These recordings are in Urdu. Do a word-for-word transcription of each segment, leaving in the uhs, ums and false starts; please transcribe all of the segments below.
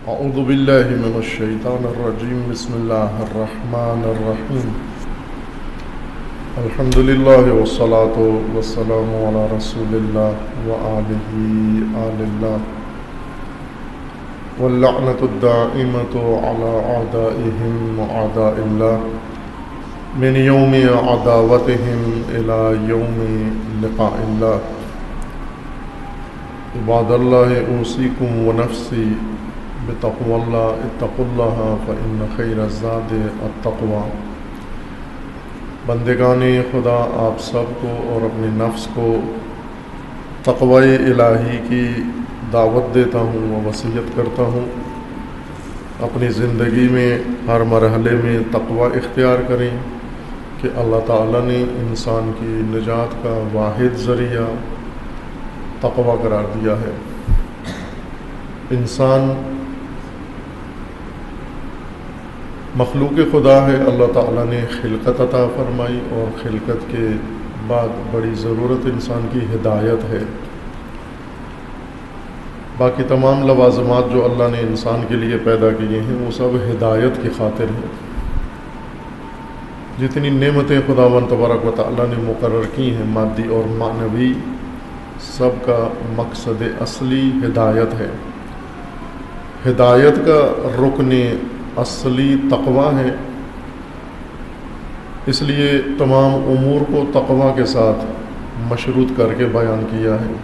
اعوذ باللہ من الشیطان الرجیم بسم اللہ الرحمن الرحیم الحمد للہ والصلاة والسلام علی رسول اللہ وآلہ آل اللہ واللعنة الدائمة على أعدائهم وأعداء الله من يوم عداوتهم إلى يوم لقاء الله عباد الله أوصيكم ونفسي بتقوى الله اتقوا الله فإن خير الزاد التقوى۔ بندگان خدا، آپ سب کو اور اپنے نفس کو تقوی الہی کی دعوت دیتا ہوں و وصیت کرتا ہوں اپنی زندگی میں ہر مرحلے میں تقوی اختیار کریں کہ اللہ تعالیٰ نے انسان کی نجات کا واحد ذریعہ تقوی قرار دیا ہے۔ انسان مخلوق خدا ہے، اللہ تعالیٰ نے خلقت عطا فرمائی اور خلقت کے بعد بڑی ضرورت انسان کی ہدایت ہے۔ باقی تمام لوازمات جو اللہ نے انسان کے لیے پیدا کیے ہیں وہ سب ہدایت کی خاطر ہیں۔ جتنی نعمتیں خداوند تبارک و تعالیٰ نے مقرر کی ہیں مادی اور معنوی، سب کا مقصد اصلی ہدایت ہے۔ ہدایت کا رکن اصلی تقوی ہے، اس لیے تمام امور کو تقوی کے ساتھ مشروط کر کے بیان کیا ہے۔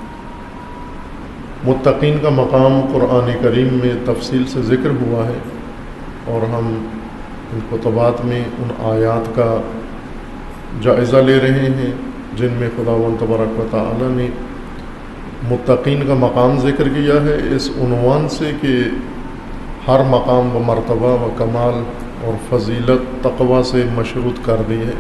متقین کا مقام قرآن کریم میں تفصیل سے ذکر ہوا ہے اور ہم ان خطبات میں ان آیات کا جائزہ لے رہے ہیں جن میں خداوند تبارک و تعالی نے متقین کا مقام ذکر کیا ہے اس عنوان سے کہ ہر مقام و مرتبہ و کمال اور فضیلت تقوی سے مشروط کر دی ہے۔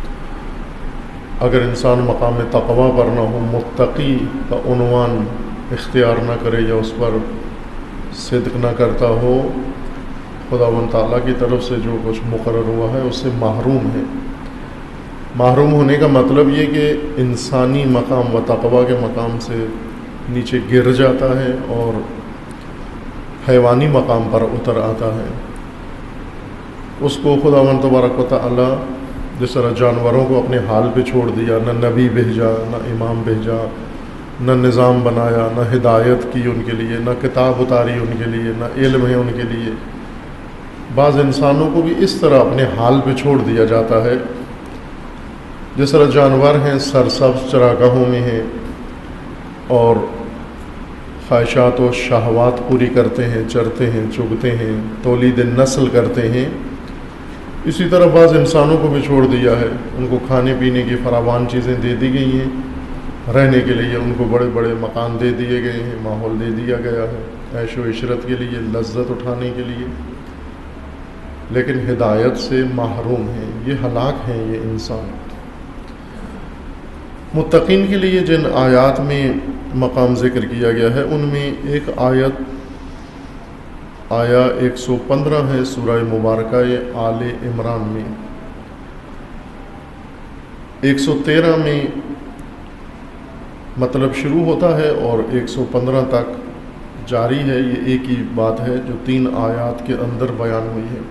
اگر انسان مقام تقوی پر نہ ہو، متقی کا عنوان اختیار نہ کرے یا اس پر صدق نہ کرتا ہو، خداوند تعالیٰ کی طرف سے جو کچھ مقرر ہوا ہے اس سے محروم ہے۔ محروم ہونے کا مطلب یہ کہ انسانی مقام و تقوی کے مقام سے نیچے گر جاتا ہے اور حیوانی مقام پر اتر آتا ہے۔ اس کو خداوند تبارک و تعالی جس طرح جانوروں کو اپنے حال پہ چھوڑ دیا، نہ نبی بھیجا، نہ امام بھیجا، نہ نظام بنایا، نہ ہدایت کی ان کے لیے، نہ کتاب اتاری ان کے لیے، نہ علم ہے ان کے لیے، بعض انسانوں کو بھی اس طرح اپنے حال پہ چھوڑ دیا جاتا ہے۔ جس طرح جانور ہیں سرسبز چراگاہوں میں ہیں اور خواہشات و شہوات پوری کرتے ہیں، چرتے ہیں، چگتے ہیں، تولید نسل کرتے ہیں، اسی طرح بعض انسانوں کو بھی چھوڑ دیا ہے۔ ان کو کھانے پینے کی فراوان چیزیں دے دی گئی ہیں، رہنے کے لیے ان کو بڑے بڑے مکان دے دیے گئے ہیں، ماحول دے دیا گیا ہے عیش و عشرت کے لیے، لذت اٹھانے کے لیے، لیکن ہدایت سے محروم ہیں، یہ ہلاک ہیں یہ انسان۔ متقین کے لیے جن آیات میں مقام ذکر کیا گیا ہے ان میں ایک آیت آیا ایک سو پندرہ ہے سورہ مبارکہ آل عمران میں، ایک سو تیرہ میں مطلب شروع ہوتا ہے اور ایک سو پندرہ تک جاری ہے۔ یہ ایک ہی بات ہے جو تین آیات کے اندر بیان ہوئی ہے۔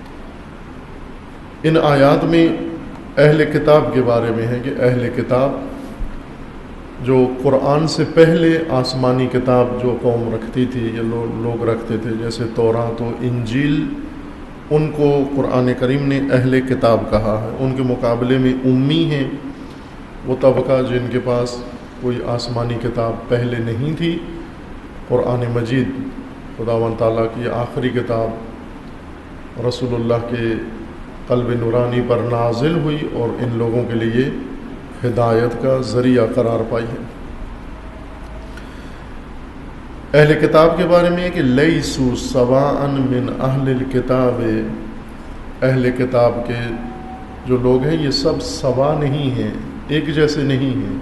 ان آیات میں اہل کتاب کے بارے میں ہے کہ اہل کتاب جو قرآن سے پہلے آسمانی کتاب جو قوم رکھتی تھی یا لوگ رکھتے تھے جیسے تورات و انجیل، ان کو قرآن کریم نے اہل کتاب کہا ہے۔ ان کے مقابلے میں امی ہیں وہ طبقہ جن کے پاس کوئی آسمانی کتاب پہلے نہیں تھی۔ قرآن مجید خداوند تعالیٰ کی آخری کتاب رسول اللہ کے قلب نورانی پر نازل ہوئی اور ان لوگوں کے لیے ہدایت کا ذریعہ قرار پائی ہے۔ اہل کتاب کے بارے میں ہے کہ لیسوا سواء من اہل الکتاب، اہل کتاب کے جو لوگ ہیں یہ سب سوا نہیں ہیں، ایک جیسے نہیں ہیں،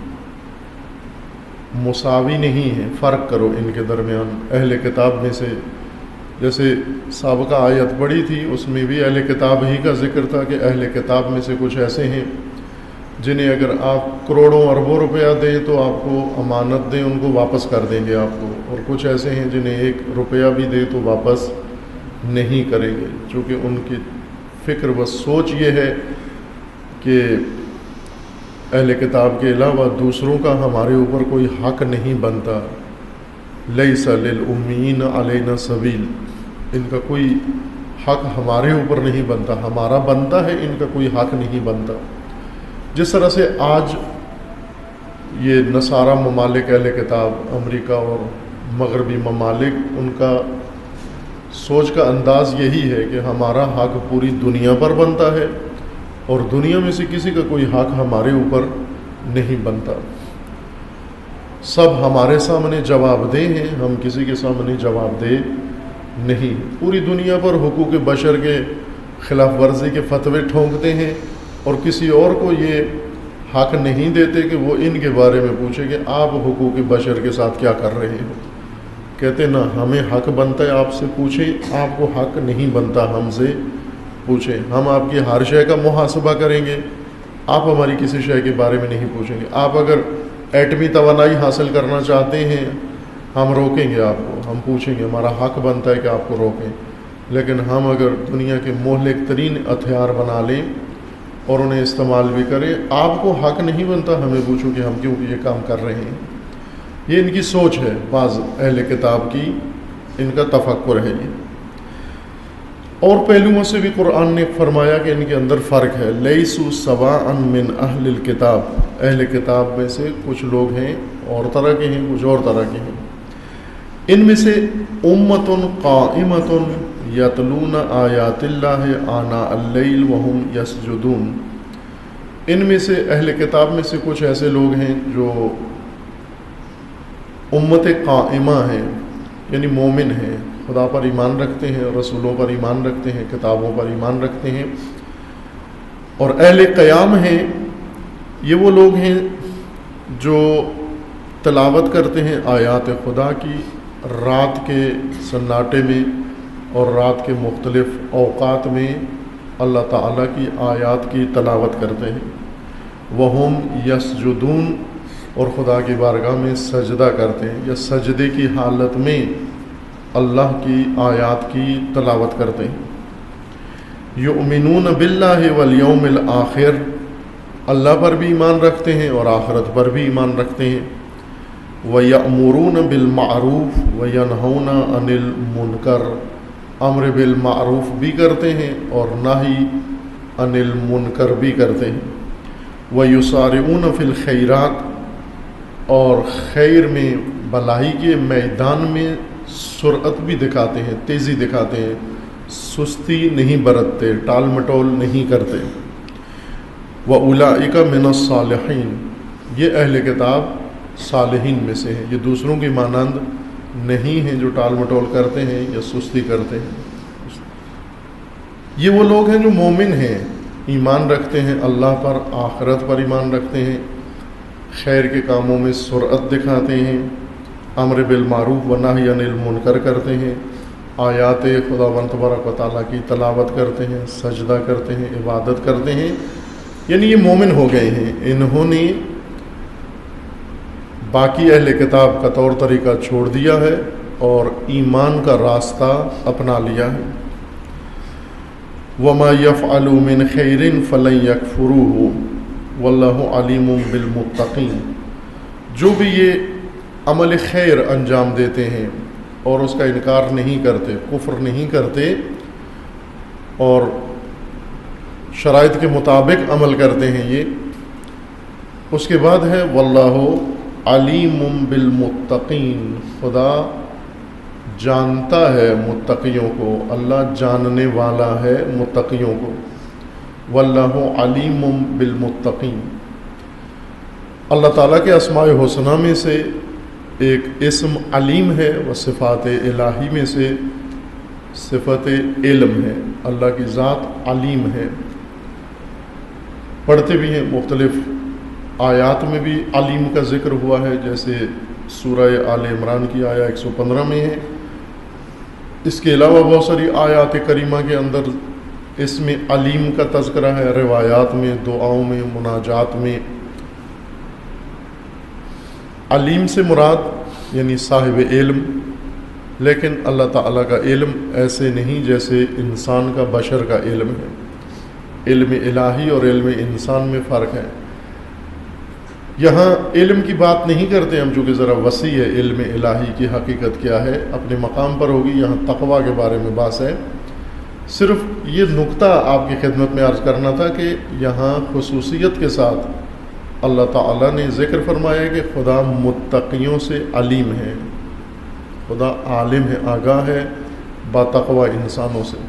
مساوی نہیں ہیں، فرق کرو ان کے درمیان۔ اہل کتاب میں سے جیسے سابقہ آیت پڑھی تھی اس میں بھی اہل کتاب ہی کا ذکر تھا کہ اہل کتاب میں سے کچھ ایسے ہیں جنہیں اگر آپ کروڑوں اربوں روپیہ دیں تو آپ کو امانت دیں ان کو واپس کر دیں گے آپ کو، اور کچھ ایسے ہیں جنہیں ایک روپیہ بھی دیں تو واپس نہیں کریں گے، چونکہ ان کی فکر و سوچ یہ ہے کہ اہل کتاب کے علاوہ دوسروں کا ہمارے اوپر کوئی حق نہیں بنتا، لیس للأمیین علینا سبیل، ان کا کوئی حق ہمارے اوپر نہیں بنتا، ہمارا بنتا ہے، ان کا کوئی حق نہیں بنتا۔ جس طرح سے آج یہ نصارہ ممالک اہل کتاب امریکہ اور مغربی ممالک، ان کا سوچ کا انداز یہی ہے کہ ہمارا حق پوری دنیا پر بنتا ہے اور دنیا میں سے کسی کا کوئی حق ہمارے اوپر نہیں بنتا، سب ہمارے سامنے جواب دہ ہیں، ہم کسی کے سامنے جواب دہ نہیں۔ پوری دنیا پر حقوق بشر کے خلاف ورزی کے فتوے ٹھونکتے ہیں اور کسی اور کو یہ حق نہیں دیتے کہ وہ ان کے بارے میں پوچھے کہ آپ حقوق بشر کے ساتھ کیا کر رہے ہیں۔ کہتے نہ ہمیں حق بنتا ہے آپ سے پوچھیں، آپ کو حق نہیں بنتا ہم سے پوچھیں، ہم آپ کی ہر شے کا محاسبہ کریں گے، آپ ہماری کسی شے کے بارے میں نہیں پوچھیں گے۔ آپ اگر ایٹمی توانائی حاصل کرنا چاہتے ہیں ہم روکیں گے آپ کو، ہم پوچھیں گے، ہمارا حق بنتا ہے کہ آپ کو روکیں، لیکن ہم اگر دنیا کے مہلک ترین ہتھیار بنا لیں اور انہیں استعمال بھی کریں، آپ کو حق نہیں بنتا ہمیں پوچھو کہ ہم کیوں یہ کام کر رہے ہیں۔ یہ ان کی سوچ ہے، بعض اہل کتاب کی، ان کا تفکر ہے یہ۔ اور پہلوؤں سے بھی قرآن نے فرمایا کہ ان کے اندر فرق ہے، لیسوا سواء من اہل الکتاب، اہل کتاب میں سے کچھ لوگ ہیں اور طرح کے ہیں، کچھ اور طرح کے ہیں۔ ان میں سے امۃ قائمۃ یتلون آیات اللہ آناء اللیل وہم یسجدون، ان میں سے اہل کتاب میں سے کچھ ایسے لوگ ہیں جو امت قائمہ ہیں، یعنی مومن ہیں، خدا پر ایمان رکھتے ہیں، رسولوں پر ایمان رکھتے ہیں، کتابوں پر ایمان رکھتے ہیں، اور اہل قیام ہیں، یہ وہ لوگ ہیں جو تلاوت کرتے ہیں آیات خدا کی رات کے سناٹے میں اور رات کے مختلف اوقات میں اللہ تعالیٰ کی آیات کی تلاوت کرتے ہیں، وہم یسجدون، اور خدا کی بارگاہ میں سجدہ کرتے ہیں یا سجدے کی حالت میں اللہ کی آیات کی تلاوت کرتے ہیں۔ یؤمنون باللہ والیوم الآخر، اللہ پر بھی ایمان رکھتے ہیں اور آخرت پر بھی ایمان رکھتے ہیں۔ وَيَأْمُرُونَ بِالْمَعْرُوفِ وَيَنْهَوْنَ عَنِ الْمُنْكَرِ، امر بالمعروف بھی کرتے ہیں اور نہی عن المنکر بھی کرتے ہیں۔ وَيُسَارِعُونَ فِي الْخَيْرَاتِ، اور خیر میں، بھلائی کے میدان میں سرعت بھی دکھاتے ہیں، تیزی دکھاتے ہیں، سستی نہیں برتتے، ٹال مٹول نہیں کرتے۔ وَأُولَئِكَ مِنَ الصَّالِحِينَ، یہ اہل کتاب صالحین میں سے ہیں، یہ دوسروں کی مانند نہیں ہیں جو ٹال مٹول کرتے ہیں یا سستی کرتے ہیں۔ یہ وہ لوگ ہیں جو مومن ہیں، ایمان رکھتے ہیں اللہ پر، آخرت پر ایمان رکھتے ہیں، خیر کے کاموں میں سرعت دکھاتے ہیں، امر بالمعروف و نہی عن المنکر کرتے ہیں، آیات خداوند تبارک و تعالیٰ کی تلاوت کرتے ہیں، سجدہ کرتے ہیں، عبادت کرتے ہیں، یعنی یہ مومن ہو گئے ہیں۔ انہوں نے باقی اہل کتاب کا طور طریقہ چھوڑ دیا ہے اور ایمان کا راستہ اپنا لیا ہے۔ وَمَا يَفْعَلُوا مِنْ خَيْرٍ فَلَنْ يَكْفُرُوهُ وَاللَّهُ عَلِيمٌ بِالْمُتَّقِينَ، جو بھی یہ عمل خیر انجام دیتے ہیں اور اس کا انکار نہیں کرتے، کفر نہیں کرتے اور شرائط کے مطابق عمل کرتے ہیں، یہ اس کے بعد ہے وَاللَّهُ علیم بالمتقین، خدا جانتا ہے متقیوں کو، اللہ جاننے والا ہے متقیوں کو۔ واللہ علیم بالمتقین، اللہ تعالیٰ کے اسماء حسنہ میں سے ایک اسم علیم ہے، و صفات الہی میں سے صفت علم ہے، اللہ کی ذات علیم ہے۔ پڑھتے بھی ہیں مختلف آیات میں بھی علیم کا ذکر ہوا ہے، جیسے سورہ آل عمران کی آیا ایک سو پندرہ میں ہے۔ اس کے علاوہ بہت ساری آیات کریمہ کے اندر اس میں علیم کا تذکرہ ہے، روایات میں، دعاؤں میں، مناجات میں۔ علیم سے مراد یعنی صاحب علم، لیکن اللہ تعالیٰ کا علم ایسے نہیں جیسے انسان کا، بشر کا علم ہے۔ علم الہی اور علم انسان میں فرق ہے۔ یہاں علم کی بات نہیں کرتے ہم، چونکہ ذرا وسیع ہے علم الہی کی حقیقت کیا ہے، اپنے مقام پر ہوگی۔ یہاں تقویٰ کے بارے میں بات ہے۔ صرف یہ نقطہ آپ کی خدمت میں عرض کرنا تھا کہ یہاں خصوصیت کے ساتھ اللہ تعالیٰ نے ذکر فرمایا کہ خدا متقیوں سے علیم ہے، خدا عالم ہے، آگاہ ہے با تقویٰ انسانوں سے۔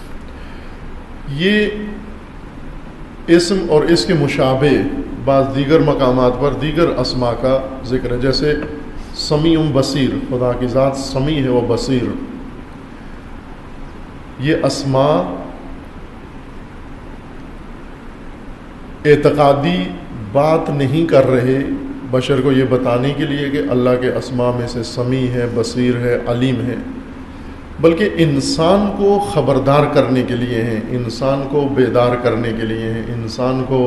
یہ اسم اور اس کے مشابہ بعض دیگر مقامات پر دیگر اسماء کا ذکر ہے، جیسے سمیع بصیر، خدا کی ذات سمیع ہے و بصیر۔ یہ اسماء اعتقادی بات نہیں کر رہے بشر کو یہ بتانے کے لیے کہ اللہ کے اسماء میں سے سمیع ہے، بصیر ہے، علیم ہے، بلکہ انسان کو خبردار کرنے کے لیے ہیں، انسان کو بیدار کرنے کے لیے ہیں، انسان کو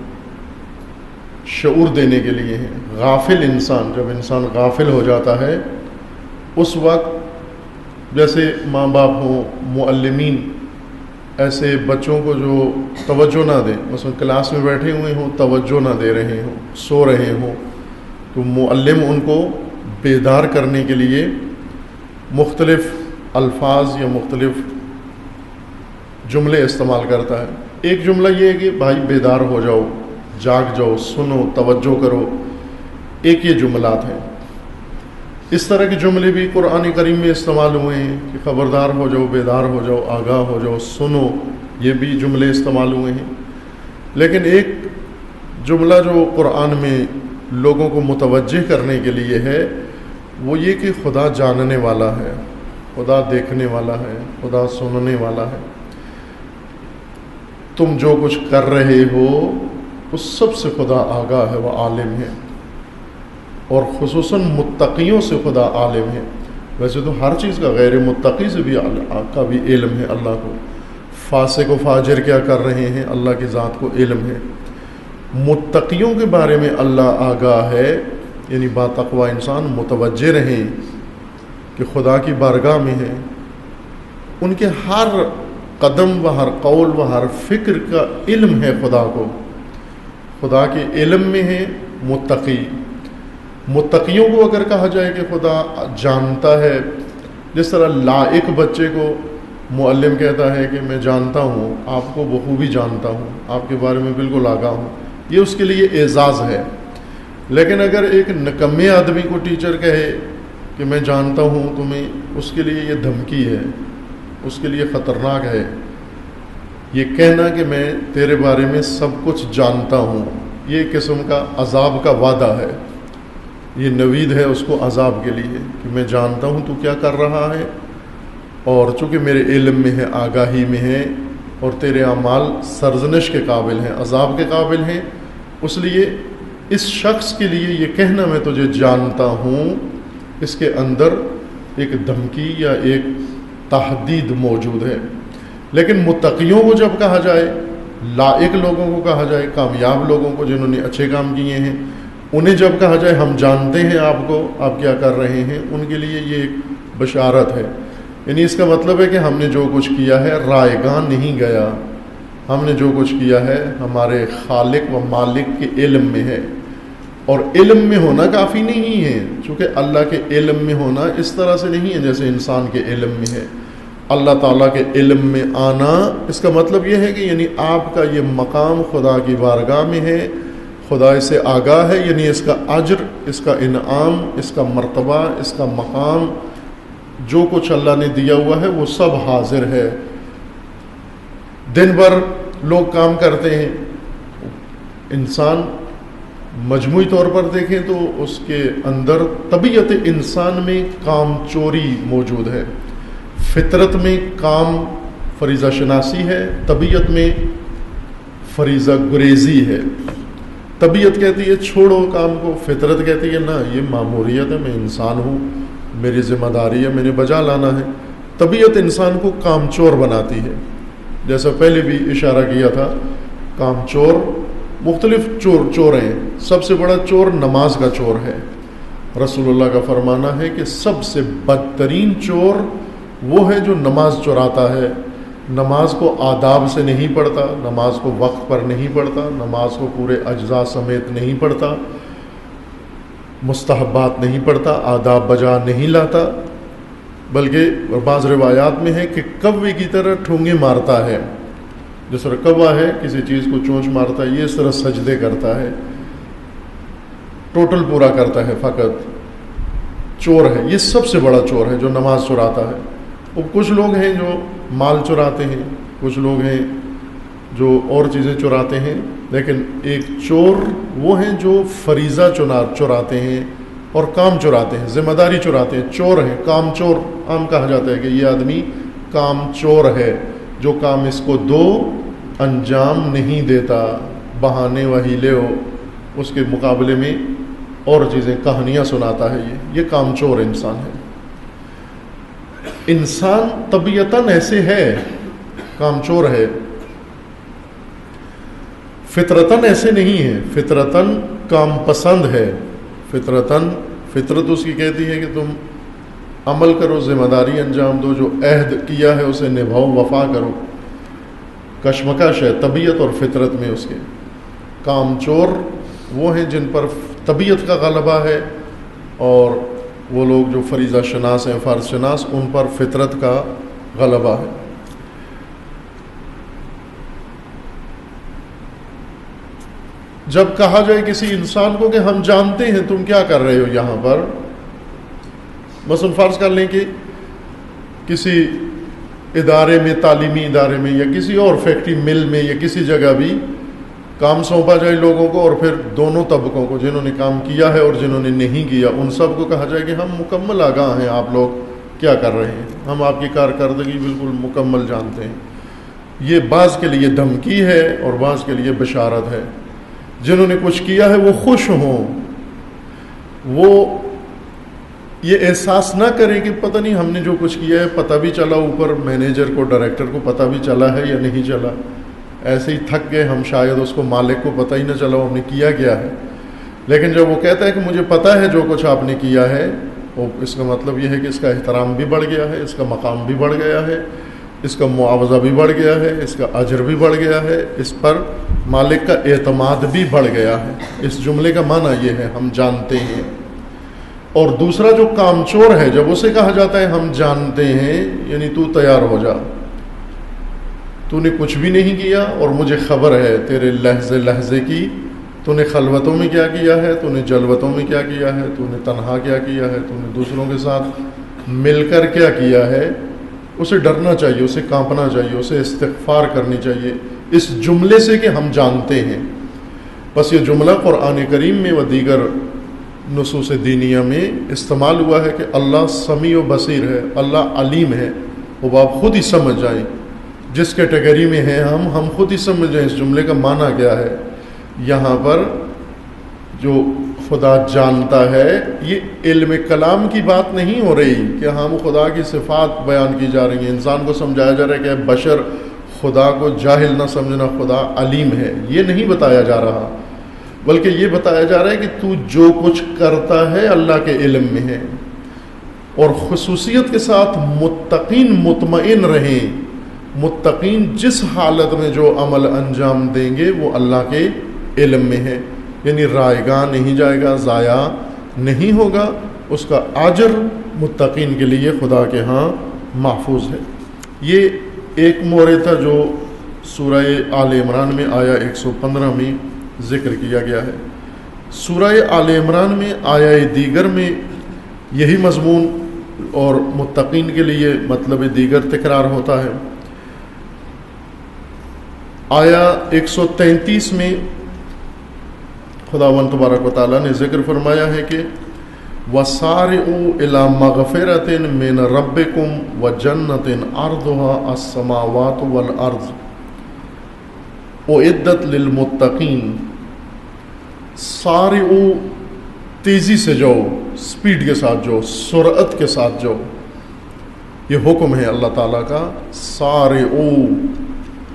شعور دینے کے لیے ہیں۔ غافل انسان، جب انسان غافل ہو جاتا ہے اس وقت جیسے ماں باپ ہوں، معلمین ایسے بچوں کو جو توجہ نہ دیں، مثلا کلاس میں بیٹھے ہوئے ہوں توجہ نہ دے رہے ہوں، سو رہے ہوں، تو معلم ان کو بیدار کرنے کے لیے مختلف الفاظ یا مختلف جملے استعمال کرتا ہے۔ ایک جملہ یہ ہے کہ بھائی بیدار ہو جاؤ، جاگ جاؤ، سنو، توجہ کرو، ایک یہ جملات ہیں۔ اس طرح کے جملے بھی قرآن کریم میں استعمال ہوئے ہیں کہ خبردار ہو جاؤ، بیدار ہو جاؤ، آگاہ ہو جاؤ، سنو، یہ بھی جملے استعمال ہوئے ہیں۔ لیکن ایک جملہ جو قرآن میں لوگوں کو متوجہ کرنے کے لیے ہے وہ یہ کہ خدا جاننے والا ہے، خدا دیکھنے والا ہے، خدا سننے والا ہے۔ تم جو کچھ کر رہے ہو اس سب سے خدا آگاہ ہے، وہ عالم ہے، اور خصوصاً متقیوں سے خدا عالم ہے۔ ویسے تو ہر چیز کا غیر متقی سے بھی کا بھی علم ہے اللہ کو، فاسق و فاجر کیا کر رہے ہیں اللہ کی ذات کو علم ہے۔ متقیوں کے بارے میں اللہ آگاہ ہے، یعنی با تقوی انسان متوجہ رہیں کہ خدا کی بارگاہ میں ہے، ان کے ہر قدم و ہر قول و ہر فکر کا علم ہے خدا کو، خدا کے علم میں ہے متقی۔ متقیوں کو اگر کہا جائے کہ خدا جانتا ہے، جس طرح لائق بچے کو معلم کہتا ہے کہ میں جانتا ہوں، آپ کو بخوبی جانتا ہوں، آپ کے بارے میں بالکل آگاہ ہوں، یہ اس کے لیے اعزاز ہے۔ لیکن اگر ایک نکمے آدمی کو ٹیچر کہے کہ میں جانتا ہوں تمہیں، اس کے لیے یہ دھمکی ہے، اس کے لیے خطرناک ہے۔ یہ کہنا کہ میں تیرے بارے میں سب کچھ جانتا ہوں، یہ قسم کا عذاب کا وعدہ ہے، یہ نوید ہے اس کو عذاب کے لیے کہ میں جانتا ہوں تو کیا کر رہا ہے، اور چونکہ میرے علم میں ہے، آگاہی میں ہے، اور تیرے اعمال سرزنش کے قابل ہیں، عذاب کے قابل ہیں، اس لیے اس شخص کے لیے یہ کہنا میں تجھے جانتا ہوں، اس کے اندر ایک دھمکی یا ایک تحدید موجود ہے۔ لیکن متقیوں کو جب کہا جائے، لائق لوگوں کو کہا جائے، کامیاب لوگوں کو جنہوں نے اچھے کام کیے ہیں، انہیں جب کہا جائے ہم جانتے ہیں آپ کو، آپ کیا کر رہے ہیں، ان کے لیے یہ ایک بشارت ہے۔ یعنی اس کا مطلب ہے کہ ہم نے جو کچھ کیا ہے رائگاں نہیں گیا، ہم نے جو کچھ کیا ہے ہمارے خالق و مالک کے علم میں ہے، اور علم میں ہونا کافی نہیں ہے، چونکہ اللہ کے علم میں ہونا اس طرح سے نہیں ہے جیسے انسان کے علم میں ہے۔ اللہ تعالیٰ کے علم میں آنا، اس کا مطلب یہ ہے کہ یعنی آپ کا یہ مقام خدا کی بارگاہ میں ہے، خدا اس سے آگاہ ہے، یعنی اس کا اجر، اس کا انعام، اس کا مرتبہ، اس کا مقام، جو کچھ اللہ نے دیا ہوا ہے وہ سب حاضر ہے۔ دن بھر لوگ کام کرتے ہیں، انسان مجموعی طور پر دیکھیں تو اس کے اندر طبیعت انسان میں کام چوری موجود ہے، فطرت میں کام فریضہ شناسی ہے، طبیعت میں فریضہ گریزی ہے۔ طبیعت کہتی ہے چھوڑو کام کو، فطرت کہتی ہے نہ، یہ ماموریت ہے، میں انسان ہوں، میری ذمہ داری ہے، میں نے بجا لانا ہے۔ طبیعت انسان کو کام چور بناتی ہے، جیسا پہلے بھی اشارہ کیا تھا، کام چور مختلف چور چور ہیں، سب سے بڑا چور نماز کا چور ہے۔ رسول اللہ کا فرمانا ہے کہ سب سے بدترین چور وہ ہے جو نماز چراتا ہے، نماز کو آداب سے نہیں پڑھتا، نماز کو وقت پر نہیں پڑھتا، نماز کو پورے اجزاء سمیت نہیں پڑھتا، مستحبات نہیں پڑھتا، آداب بجا نہیں لاتا، بلکہ بعض روایات میں ہے کہ کوے کی طرح ٹھونگے مارتا ہے، جس طرح کوا ہے کسی چیز کو چونچ مارتا ہے، یہ اس طرح سجدے کرتا ہے، ٹوٹل پورا کرتا ہے، فقط چور ہے۔ یہ سب سے بڑا چور ہے جو نماز چراتا ہے۔ اور کچھ لوگ ہیں جو مال چراتے ہیں، کچھ لوگ ہیں جو اور چیزیں چراتے ہیں، لیکن ایک چور وہ ہیں جو فریضہ چنا چراتے ہیں اور کام چراتے ہیں، ذمہ داری چراتے ہیں، چور ہیں، کام چور عام کہا جاتا ہے کہ یہ آدمی کام چور ہے، جو کام اس کو دو انجام نہیں دیتا، بہانے وہیلے ہو اس کے مقابلے میں اور چیزیں کہانیاں سناتا ہے، یہ یہ کام چور انسان ہے۔ انسان طبیعتاً ایسے ہے، کام چور ہے، فطرتاً ایسے نہیں ہے، فطرتاً کام پسند ہے، فطرتاً فطرت اس کی کہتی ہے کہ تم عمل کرو، ذمہ داری انجام دو، جو عہد کیا ہے اسے نبھاؤ، وفا کرو۔ کشمکش ہے طبیعت اور فطرت میں اس کے۔ کام چور وہ ہیں جن پر طبیعت کا غلبہ ہے، اور وہ لوگ جو فریضہ شناس ہیں، فرض شناس، ان پر فطرت کا غلبہ ہے۔ جب کہا جائے کسی انسان کو کہ ہم جانتے ہیں تم کیا کر رہے ہو یہاں پر، مثلا فرض کر لیں کہ کسی ادارے میں، تعلیمی ادارے میں، یا کسی اور فیکٹری مل میں، یا کسی جگہ بھی کام سونپا جائے لوگوں کو، اور پھر دونوں طبقوں کو، جنہوں نے کام کیا ہے اور جنہوں نے نہیں کیا، ان سب کو کہا جائے کہ ہم مکمل آگاہ ہیں آپ لوگ کیا کر رہے ہیں، ہم آپ کی کارکردگی بالکل مکمل جانتے ہیں۔ یہ بعض کے لیے دھمکی ہے اور بعض کے لیے بشارت ہے۔ جنہوں نے کچھ کیا ہے وہ خوش ہوں، وہ یہ احساس نہ کریں کہ پتہ نہیں ہم نے جو کچھ کیا ہے، پتہ بھی چلا اوپر مینیجر کو، ڈائریکٹر کو پتہ بھی چلا ہے یا نہیں چلا، ایسے ہی تھک گئے ہم، شاید اس کو مالک کو پتہ ہی نہ چلا ہم نے کیا کیا ہے۔ لیکن جب وہ کہتا ہے کہ مجھے پتہ ہے جو کچھ آپ نے کیا ہے، وہ اس کا مطلب یہ ہے کہ اس کا احترام بھی بڑھ گیا ہے، اس کا مقام بھی بڑھ گیا ہے، اس کا معاوضہ بھی بڑھ گیا ہے، اس کا اجر بھی بڑھ گیا ہے، اس پر مالک کا اعتماد بھی بڑھ گیا ہے۔ اس جملے کا معنی یہ ہے ہم جانتے ہیں۔ اور دوسرا جو کام چور ہے، جب اسے کہا جاتا ہے ہم جانتے ہیں، یعنی تو تیار ہو جا، تو نے کچھ بھی نہیں کیا اور مجھے خبر ہے تیرے لہجے لہجے کی، تو نے خلوتوں میں کیا کیا ہے، تو نے جلوتوں میں کیا کیا ہے، تو نے تنہا کیا کیا ہے، تو نے دوسروں کے ساتھ مل کر کیا کیا ہے۔ اسے ڈرنا چاہیے، اسے کانپنا چاہیے، اسے استغفار کرنی چاہیے اس جملے سے کہ ہم جانتے ہیں۔ بس یہ جملہ قرآن کریم میں و دیگر نصوص دینیہ میں استعمال ہوا ہے کہ اللہ سمیع و بصیر ہے، اللہ علیم ہے، وہ آپ خود ہی سمجھ جائیں جس کیٹیگری میں ہیں ہم ہم خود ہی سمجھ جائیں اس جملے کا معنی کیا ہے۔ یہاں پر جو خدا جانتا ہے، یہ علم کلام کی بات نہیں ہو رہی کہ ہم خدا کی صفات بیان کی جا رہی ہیں، انسان کو سمجھایا جا رہا ہے کہ بشر خدا کو جاہل نہ سمجھنا، خدا علیم ہے، یہ نہیں بتایا جا رہا، بلکہ یہ بتایا جا رہا ہے کہ تو جو کچھ کرتا ہے اللہ کے علم میں ہے۔ اور خصوصیت کے ساتھ متقین مطمئن رہیں، متقین جس حالت میں جو عمل انجام دیں گے وہ اللہ کے علم میں ہے، یعنی رائے گاہ نہیں جائے گا، ضائع نہیں ہوگا، اس کا اجر متقین کے لیے خدا کے ہاں محفوظ ہے۔ یہ ایک مورد تھا جو سورہ آل عمران میں آیا ایک سو پندرہ میں ذکر کیا گیا ہے۔ سورہ آل عمران میں آیا دیگر میں یہی مضمون اور متقین کے لیے مطلب دیگر تکرار ہوتا ہے۔ آیا ایک سو تینتیس میں خداوند تبارک و تعالیٰ نے ذکر فرمایا ہے کہ وَسَارِعُوا إِلَىٰ مَغْفِرَةٍ مِّن رَبِّكُمْ وَجَنَّةٍ عَرْضُهَا السَّمَاوَاتُ وَالْأَرْضُ اُعِدَّتْ لِلْمُتَّقِينَ۔ سارعوا، تیزی سے جاؤ، سپیڈ کے ساتھ جاؤ، سرعت کے ساتھ جاؤ، یہ حکم ہے اللہ تعالیٰ کا۔ سارعوا،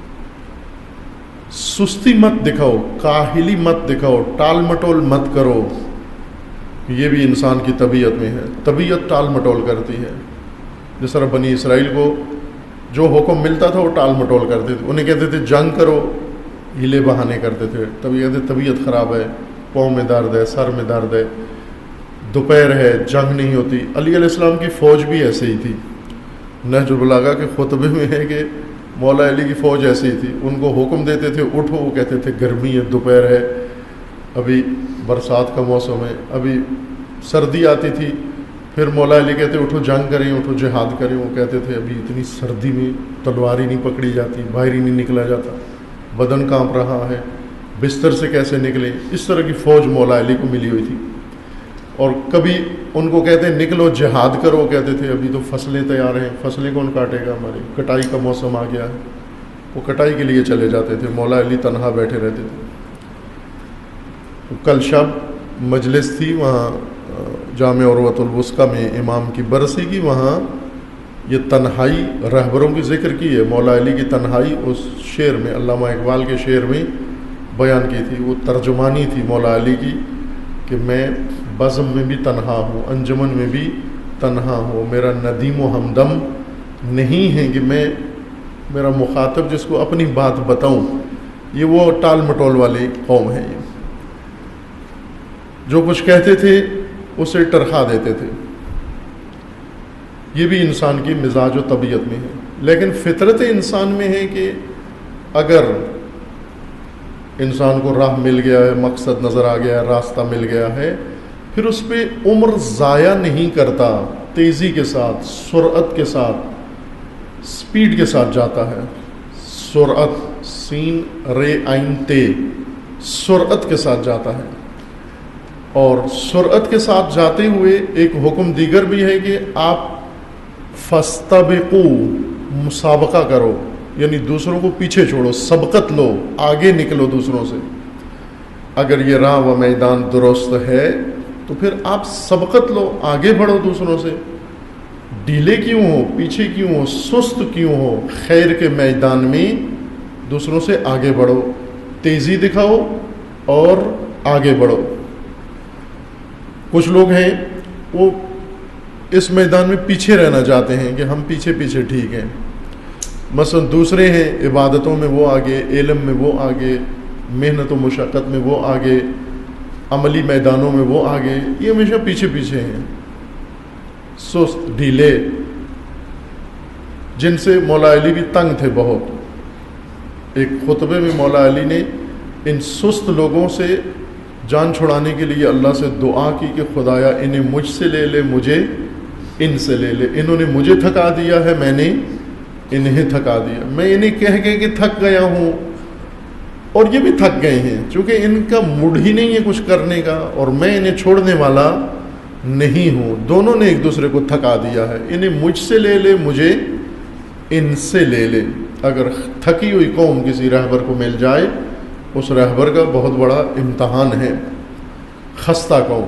سستی مت دکھاؤ، کاہلی مت دکھاؤ، ٹال مٹول مت کرو. یہ بھی انسان کی طبیعت میں ہے، طبیعت ٹال مٹول کرتی ہے. جس طرح بنی اسرائیل کو جو حکم ملتا تھا وہ ٹال مٹول کرتے تھے. انہیں کہتے تھے جنگ کرو، ہیلے بہانے کرتے تھے. تب کہتے طبیعت خراب ہے، پاؤں میں درد ہے، سر میں درد ہے، دوپہر ہے، جنگ نہیں ہوتی. علی علیہ السلام کی فوج بھی ایسے ہی تھی. نہج البلاغہ کے خطبے میں ہے کہ مولا علی کی فوج ایسی ہی تھی. ان کو حکم دیتے تھے اٹھو، وہ کہتے تھے گرمی ہے، دوپہر ہے، ابھی برسات کا موسم ہے، ابھی سردی آتی تھی. پھر مولا علی کہتے اٹھو جنگ کریں، اٹھو جہاد کریں. وہ کہتے تھے ابھی اتنی سردی میں تلوار ہی نہیں پکڑی جاتی، باہر ہی نہیں نکلا جاتا، بدن کانپ رہا ہے، بستر سے کیسے نکلیں. اس طرح کی فوج مولا علی کو ملی ہوئی تھی. اور کبھی ان کو کہتے ہیں نکلو جہاد کرو، کہتے تھے ابھی تو فصلیں تیار ہیں، فصلیں کون کاٹے گا، ہماری کٹائی کا موسم آ گیا ہے. وہ کٹائی کے لیے چلے جاتے تھے، مولا علی تنہا بیٹھے رہتے تھے. کل شب مجلس تھی وہاں جامع عروۃ الوثقی میں امام کی برسی کی، وہاں یہ تنہائی رہبروں کی ذکر کی ہے. مولا علی کی تنہائی اس شعر میں، علامہ اقبال کے شعر میں بیان کی تھی. وہ ترجمانی تھی مولا علی کی کہ میں بزم میں بھی تنہا ہوں، انجمن میں بھی تنہا ہوں، میرا ندیم و ہمدم نہیں ہے کہ میں میرا مخاطب جس کو اپنی بات بتاؤں. یہ وہ ٹال مٹول والی قوم ہے، یہ جو کچھ کہتے تھے اسے ٹرخا دیتے تھے. یہ بھی انسان کی مزاج و طبیعت میں ہے. لیکن فطرت انسان میں ہے کہ اگر انسان کو راہ مل گیا ہے، مقصد نظر آ گیا ہے، راستہ مل گیا ہے، پھر اس پہ عمر ضائع نہیں کرتا، تیزی کے ساتھ، سرعت کے ساتھ، سپیڈ کے ساتھ جاتا ہے. سرعت، سین رے عین تے، سرعت کے ساتھ جاتا ہے. اور سرعت کے ساتھ جاتے ہوئے ایک حکم دیگر بھی ہے کہ آپ فاستبقوا، مسابقہ کرو، یعنی دوسروں کو پیچھے چھوڑو، سبقت لو، آگے نکلو دوسروں سے. اگر یہ راہ و میدان درست ہے تو پھر آپ سبقت لو، آگے بڑھو دوسروں سے. ڈھیلے کیوں ہو، پیچھے کیوں ہو، سست کیوں ہو، خیر کے میدان میں دوسروں سے آگے بڑھو، تیزی دکھاؤ اور آگے بڑھو. کچھ لوگ ہیں وہ اس میدان میں پیچھے رہنا چاہتے ہیں کہ ہم پیچھے پیچھے ٹھیک ہیں. مثلا دوسرے ہیں عبادتوں میں وہ آگے، علم میں وہ آگے، محنت و مشقت میں وہ آگے، عملی میدانوں میں وہ آگے. یہ ہمیشہ پیچھے پیچھے ہیں، سست، ڈھیلے، جن سے مولا علی بھی تنگ تھے بہت. ایک خطبے میں مولا علی نے ان سست لوگوں سے جان چھڑانے کے لیے اللہ سے دعا کی کہ خدایا انہیں مجھ سے لے لے، مجھے ان سے لے لے. انہوں نے مجھے تھکا دیا ہے، میں نے انہیں تھکا دیا. میں انہیں کہہ کے کہ تھک گیا ہوں اور یہ بھی تھک گئے ہیں، چونکہ ان کا موڈ ہی نہیں ہے کچھ کرنے کا، اور میں انہیں چھوڑنے والا نہیں ہوں. دونوں نے ایک دوسرے کو تھکا دیا ہے. انہیں مجھ سے لے لے، مجھے ان سے لے لے. اگر تھکی ہوئی قوم کسی رہبر کو مل جائے، اس رہبر کا بہت بڑا امتحان ہے. خستہ قوم.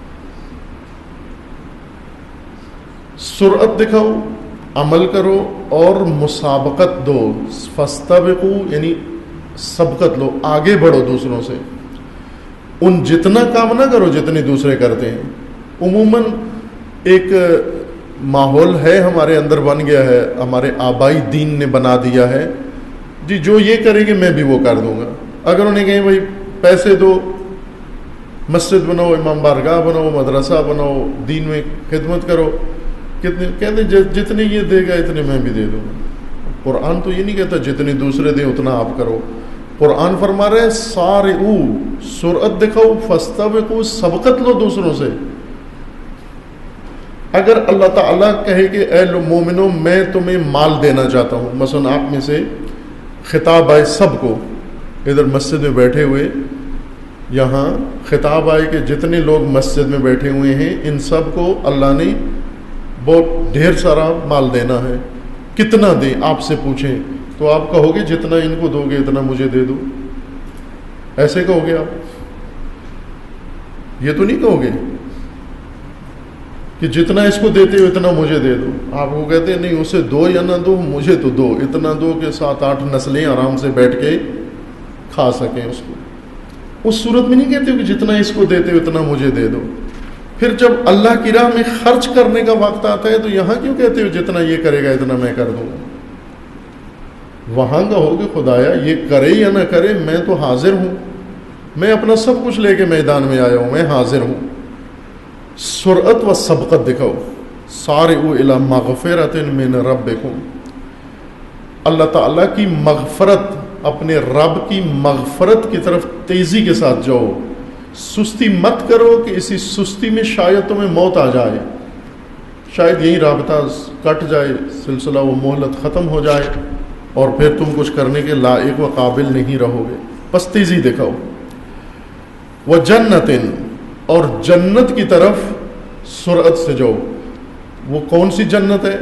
سرعت دکھاؤ، عمل کرو اور مسابقت دو. فاستبقوا یعنی سبقت لو، آگے بڑھو دوسروں سے. ان جتنا کام نہ کرو جتنے دوسرے کرتے ہیں. عموماً ایک ماحول ہے ہمارے اندر بن گیا ہے، ہمارے آبائی دین نے بنا دیا ہے، جی جو یہ کرے گے میں بھی وہ کر دوں گا. اگر انہیں کہیں بھائی پیسے دو، مسجد بناؤ، امام بارگاہ بناؤ، مدرسہ بناؤ، دین میں خدمت کرو، کتنے کہتے ہیں جتنے یہ دے گا اتنے میں بھی دے دوں گا. قرآن تو یہ نہیں کہتا جتنے دوسرے دیں اتنا آپ کرو. قرآن فرما رہے سارعو، سرعت دکھاؤ، فاستبقوا، سبقت لو دوسروں سے. اگر اللہ تعالیٰ کہے کہ اے مومنو میں تمہیں مال دینا چاہتا ہوں، مثلا آپ میں سے خطاب آئے سب کو، ادھر مسجد میں بیٹھے ہوئے، یہاں خطاب آئے کہ جتنے لوگ مسجد میں بیٹھے ہوئے ہیں ان سب کو اللہ نے بہت ڈھیر سارا مال دینا ہے، کتنا دیں آپ سے پوچھیں، تو آپ کہو گے جتنا ان کو دو گے اتنا مجھے دے دو. ایسے کہو گے آپ؟ یہ تو نہیں کہو گے کہ جتنا اس کو دیتے ہو اتنا مجھے دے دو. آپ کو کہتے ہیں نہیں اسے دو یا نہ دو، مجھے تو دو، اتنا دو کہ سات آٹھ نسلیں آرام سے بیٹھ کے کھا سکیں اس کو. اس صورت میں نہیں کہتے ہو کہ جتنا اس کو دیتے ہو اتنا مجھے دے دو. پھر جب اللہ کی راہ میں خرچ کرنے کا وقت آتا ہے تو یہاں کیوں کہتے ہو جتنا یہ کرے گا اتنا میں کر دوں گا؟ وہاں کہو کہ خدایا یہ کرے یا نہ کرے میں تو حاضر ہوں, میں اپنا سب کچھ لے کے میدان میں آیا ہوں, میں حاضر ہوں. سرعت و سبقت دکھاؤ. سارعوا الی مغفرۃ من ربکم, اللہ تعالیٰ کی مغفرت, اپنے رب کی مغفرت کی طرف تیزی کے ساتھ جاؤ. سستی مت کرو کہ اسی سستی میں شاید تمہیں موت آ جائے, شاید یہی رابطہ کٹ جائے, سلسلہ و مہلت ختم ہو جائے اور پھر تم کچھ کرنے کے لائق و قابل نہیں رہو گے. بس تیزی دکھاؤ. وجنت, اور جنت کی طرف سرعت سے جاؤ. وہ کون سی جنت ہے؟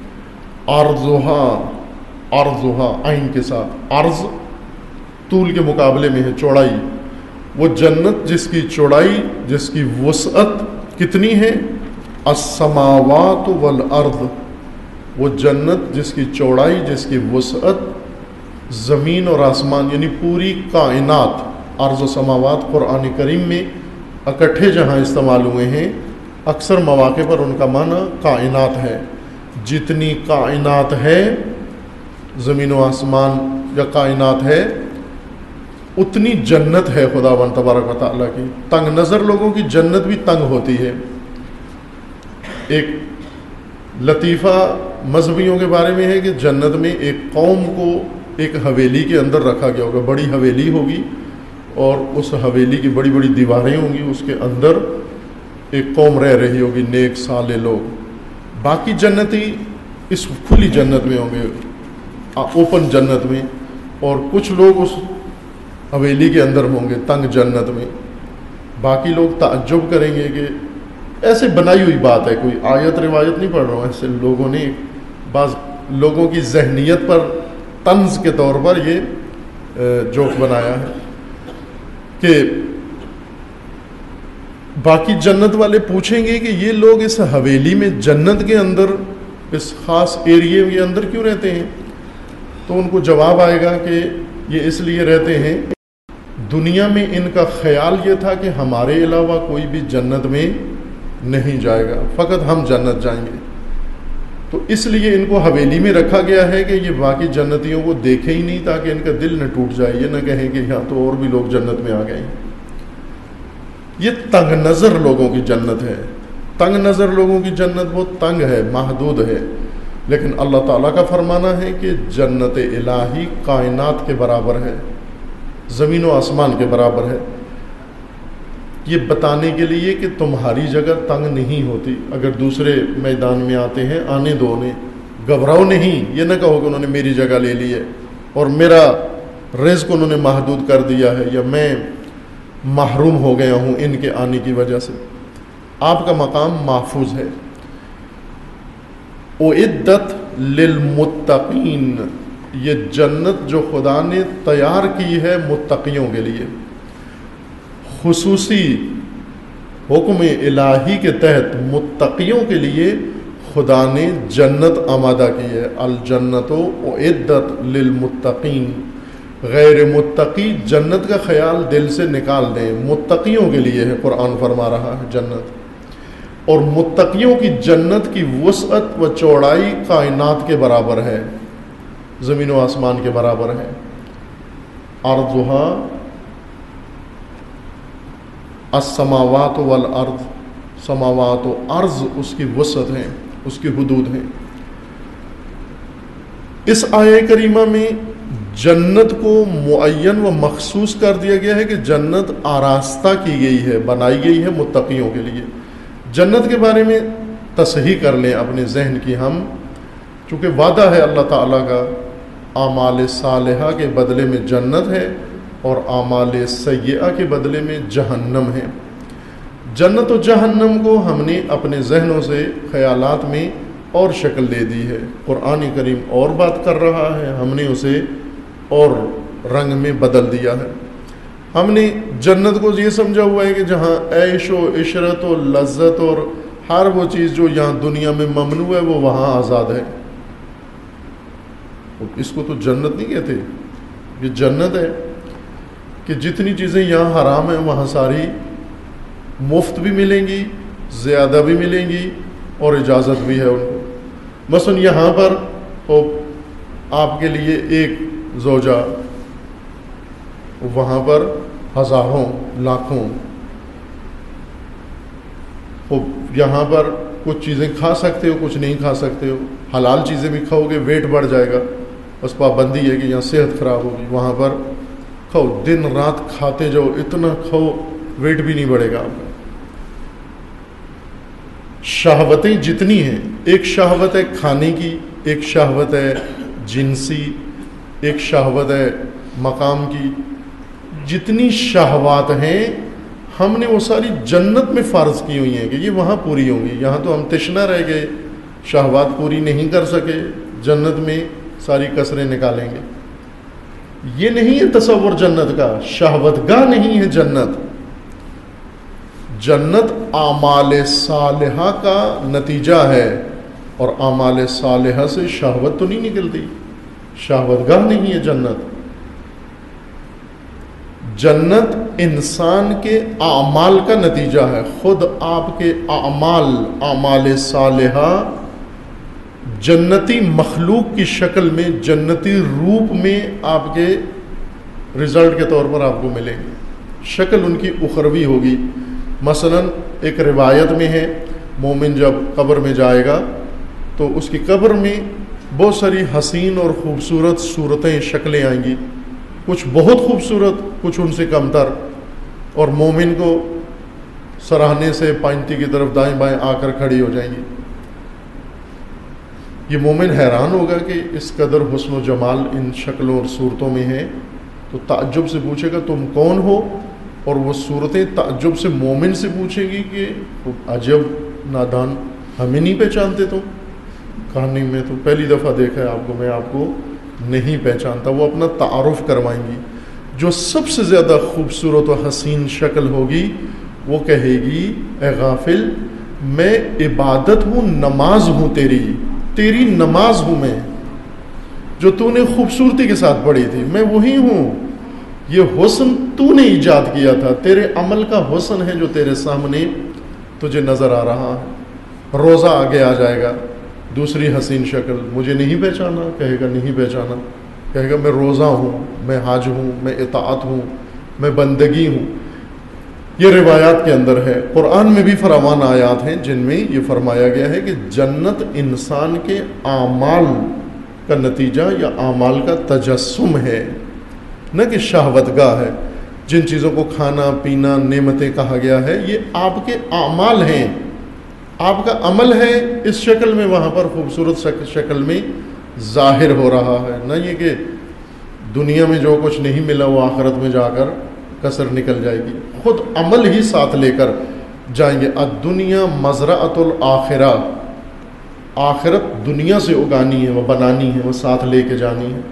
عرضھا, عرضھا عین کے ساتھ, عرض طول کے مقابلے میں ہے چوڑائی. وہ جنت جس کی چوڑائی, جس کی وسعت کتنی ہے؟ السماوات والارض, وہ جنت جس کی چوڑائی, جس کی وسعت زمین اور آسمان یعنی پوری کائنات. ارض و سماوات قرآن کریم میں اکٹھے جہاں استعمال ہوئے ہیں اکثر مواقع پر ان کا معنی کائنات ہے. جتنی کائنات ہے, زمین و آسمان یا کائنات ہے, اتنی جنت ہے خداوند تبارک و تعالیٰ کی. تنگ نظر لوگوں کی جنت بھی تنگ ہوتی ہے. ایک لطیفہ مذہبیوں کے بارے میں ہے کہ جنت میں ایک قوم کو ایک حویلی کے اندر رکھا گیا ہوگا. بڑی حویلی ہوگی اور اس حویلی کی بڑی بڑی دیواریں ہوں گی, اس کے اندر ایک قوم رہ رہی ہوگی, نیک صالح لوگ. باقی جنتی اس کھلی جنت میں ہوں گے, اوپن جنت میں, اور کچھ لوگ اس حویلی کے اندر ہوں گے تنگ جنت میں. باقی لوگ تعجب کریں گے کہ ایسے بنائی ہوئی بات ہے, کوئی آیت روایت نہیں پڑھ رہا ہوں, ایسے لوگوں نے بعض لوگوں کی ذہنیت پر طنز کے طور پر یہ جوک بنایا ہے کہ باقی جنت والے پوچھیں گے کہ یہ لوگ اس حویلی میں جنت کے اندر اس خاص ایریے کے اندر کیوں رہتے ہیں؟ تو ان کو جواب آئے گا کہ یہ اس لیے رہتے ہیں, دنیا میں ان کا خیال یہ تھا کہ ہمارے علاوہ کوئی بھی جنت میں نہیں جائے گا, فقط ہم جنت جائیں گے. تو اس لیے ان کو حویلی میں رکھا گیا ہے کہ یہ باقی جنتیوں کو دیکھے ہی نہیں, تاکہ ان کا دل نہ ٹوٹ جائے, یہ نہ کہیں کہ یہاں تو اور بھی لوگ جنت میں آ گئے ہیں. یہ تنگ نظر لوگوں کی جنت ہے. تنگ نظر لوگوں کی جنت بہت تنگ ہے, محدود ہے. لیکن اللہ تعالیٰ کا فرمانا ہے کہ جنت الہی کائنات کے برابر ہے, زمین و آسمان کے برابر ہے. یہ بتانے کے لیے کہ تمہاری جگہ تنگ نہیں ہوتی. اگر دوسرے میدان میں آتے ہیں آنے دو انہیں, گھبراؤ نہیں. یہ نہ کہو کہ انہوں نے میری جگہ لے لی ہے اور میرا رزق انہوں نے محدود کر دیا ہے, یا میں محروم ہو گیا ہوں ان کے آنے کی وجہ سے. آپ کا مقام محفوظ ہے. اعدت للمتقین, یہ جنت جو خدا نے تیار کی ہے متقیوں کے لیے. خصوصی حکم الہی کے تحت متقیوں کے لیے خدا نے جنت آمادہ کی ہے. الجنت اعدت للمتقین. غیر متقی جنت کا خیال دل سے نکال دیں, متقیوں کے لیے ہے. قرآن فرما رہا ہے جنت, اور متقیوں کی جنت کی وسعت و چوڑائی کائنات کے برابر ہے, زمین و آسمان کے برابر ہے. عرضھا السماوات والارض, سماوات و ارض اس کی وسعت ہیں, اس کی حدود ہیں. اس آیہ کریمہ میں جنت کو معین و مخصوص کر دیا گیا ہے کہ جنت آراستہ کی گئی ہے, بنائی گئی ہے متقیوں کے لیے. جنت کے بارے میں تصحیح کر لیں اپنے ذہن کی ہم, چونکہ وعدہ ہے اللہ تعالیٰ کا اعمال صالحہ کے بدلے میں جنت ہے اور اعمال سیئہ کے بدلے میں جہنم ہے. جنت و جہنم کو ہم نے اپنے ذہنوں سے خیالات میں اور شکل دے دی ہے. قرآن کریم اور بات کر رہا ہے, ہم نے اسے اور رنگ میں بدل دیا ہے. ہم نے جنت کو یہ سمجھا ہوا ہے کہ جہاں عیش و عشرت و لذت اور ہر وہ چیز جو یہاں دنیا میں ممنوع ہے وہ وہاں آزاد ہے. اس کو تو جنت نہیں کہتے, یہ جنت ہے. کہ جتنی چیزیں یہاں حرام ہیں وہاں ساری مفت بھی ملیں گی، زیادہ بھی ملیں گی اور اجازت بھی ہے ان کو. مثلا یہاں پر آپ کے لیے ایک زوجہ، وہاں پر ہزاروں لاکھوں. یہاں پر کچھ چیزیں کھا سکتے ہو، کچھ نہیں کھا سکتے ہو. حلال چیزیں بھی کھاؤ گے ویٹ بڑھ جائے گا، بس پابندی ہے کہ یہاں صحت خراب ہوگی. وہاں پر کھاؤ، دن رات کھاتے جاؤ، اتنا کھاؤ ویٹ بھی نہیں بڑھے گا آپ کا. شہوتیں جتنی ہیں، ایک شہوت ہے کھانے کی، ایک شہوت ہے جنسی، ایک شہوت ہے مقام کی. جتنی شہوات ہیں ہم نے وہ ساری جنت میں فرض کی ہوئی ہیں کہ یہ وہاں پوری ہوں گی. یہاں تو ہم تشنا رہ گئے، شہوات پوری نہیں کر سکے، جنت میں ساری کسریں نکالیں گے. یہ نہیں ہے تصور جنت کا، شہوت گاہ نہیں ہے جنت. جنت اعمال صالحہ کا نتیجہ ہے، اور اعمال صالحہ سے شہوت تو نہیں نکلتی، شہوت گاہ نہیں ہے جنت. جنت انسان کے اعمال کا نتیجہ ہے. خود آپ کے اعمال، اعمال صالحہ جنتی مخلوق کی شکل میں، جنتی روپ میں آپ کے رزلٹ کے طور پر آپ کو ملیں گے. شکل ان کی اخروی ہوگی. مثلا ایک روایت میں ہے، مومن جب قبر میں جائے گا تو اس کی قبر میں بہت ساری حسین اور خوبصورت صورتیں، شکلیں آئیں گی. کچھ بہت خوبصورت، کچھ ان سے کم تر. اور مومن کو سراہنے سے پائنتی کی طرف دائیں بائیں آ کر کھڑی ہو جائیں گی. یہ مومن حیران ہوگا کہ اس قدر حسن و جمال ان شکلوں اور صورتوں میں ہے. تو تعجب سے پوچھے گا تم کون ہو؟ اور وہ صورتیں تعجب سے مومن سے پوچھے گی کہ عجب نادان، ہمیں نہیں پہچانتے تم؟ کہا نہیں، میں تو پہلی دفعہ دیکھا ہے آپ کو، میں آپ کو نہیں پہچانتا. وہ اپنا تعارف کروائیں گی. جو سب سے زیادہ خوبصورت و حسین شکل ہوگی وہ کہے گی اے غافل، میں عبادت ہوں، نماز ہوں، تیری تیری نماز ہوں میں، جو تو نے خوبصورتی کے ساتھ پڑھی تھی، میں وہی ہوں. یہ حسن تو نے ایجاد کیا تھا، تیرے عمل کا حسن ہے جو تیرے سامنے تجھے نظر آ رہا ہے. روزہ آگے آ جائے گا، دوسری حسین شکل. مجھے نہیں پہچانا؟ کہے گا نہیں پہچانا. کہے گا میں روزہ ہوں، میں حج ہوں، میں اطاعت ہوں، میں بندگی ہوں. یہ روایات کے اندر ہے. قرآن میں بھی فراوان آیات ہیں جن میں یہ فرمایا گیا ہے کہ جنت انسان کے اعمال کا نتیجہ یا اعمال کا تجسم ہے، نہ کہ شہوت گاہ ہے. جن چیزوں کو کھانا پینا نعمتیں کہا گیا ہے یہ آپ کے اعمال ہیں، آپ کا عمل ہے اس شکل میں وہاں پر خوبصورت شکل میں ظاہر ہو رہا ہے. نہ یہ کہ دنیا میں جو کچھ نہیں ملا وہ آخرت میں جا کر کسر نکل جائے گی. خود عمل ہی ساتھ لے کر جائیں گے. الدنیا مزرعۃ الآخرہ، آخرت دنیا سے اگانی ہے، وہ بنانی ہے، وہ ساتھ لے کے جانی ہے.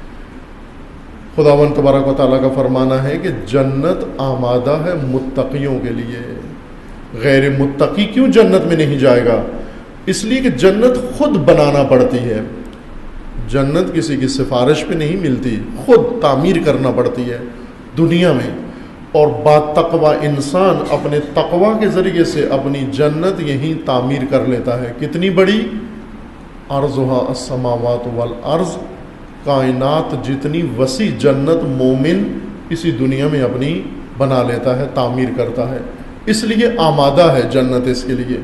خداوند تبارک و تعالیٰ کا فرمانا ہے کہ جنت آمادہ ہے متقیوں کے لیے. غیر متقی کیوں جنت میں نہیں جائے گا؟ اس لیے کہ جنت خود بنانا پڑتی ہے. جنت کسی کی سفارش پہ نہیں ملتی، خود تعمیر کرنا پڑتی ہے دنیا میں. اور با تقوی انسان اپنے تقوی کے ذریعے سے اپنی جنت یہیں تعمیر کر لیتا ہے. کتنی بڑی؟ عرضها السماوات والارض، کائنات جتنی وسیع جنت مومن اسی دنیا میں اپنی بنا لیتا ہے، تعمیر کرتا ہے. اس لیے آمادہ ہے جنت اس کے لیے.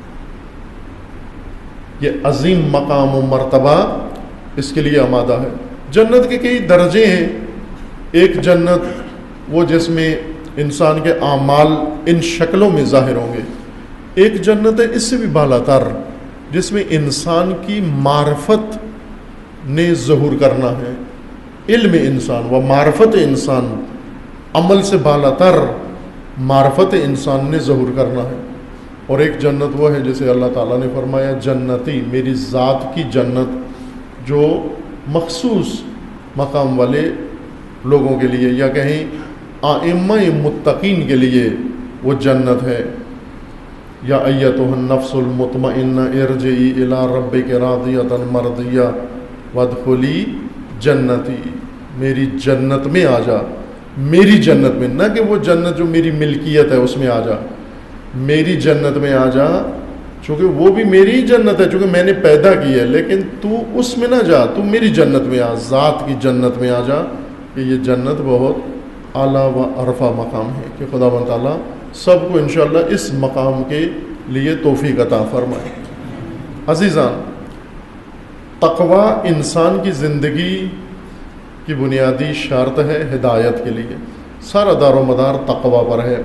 یہ عظیم مقام و مرتبہ اس کے لیے آمادہ ہے. جنت کے کئی درجے ہیں. ایک جنت وہ جس میں انسان کے اعمال ان شکلوں میں ظاہر ہوں گے. ایک جنت ہے اس سے بھی بالا تر جس میں انسان کی معرفت نے ظہور کرنا ہے. علم انسان و معرفت انسان، عمل سے بالا تر معرفت انسان نے ظہور کرنا ہے. اور ایک جنت وہ ہے جسے اللہ تعالیٰ نے فرمایا جنتی، میری ذات کی جنت، جو مخصوص مقام والے لوگوں کے لیے یا کہیں ائمہ متقین کے لیے وہ جنت ہے. یا ایتها النفس المطمئنہ ارجعی الی ربک راضیۃ مرضیہ وادخلی جنتی، میری جنت میں آ جا، میری جنت میں، نہ کہ وہ جنت جو میری ملکیت ہے اس میں آ جا، میری جنت میں آ جا، چونکہ وہ بھی میری جنت ہے، چونکہ میں نے پیدا کی ہے، لیکن تو اس میں نہ جا، تو میری جنت میں آ، ذات کی جنت میں آ جا، کہ یہ جنت بہت اعلیٰ و عرفہ مقام ہے، کہ خدا و تعالیٰ سب کو انشاءاللہ اس مقام کے لیے توفیق عطا فرمائے۔ عزیزان، تقوی انسان کی زندگی کی بنیادی شرط ہے ہدایت کے لیے، سارا دار و مدار تقوی پر ہے۔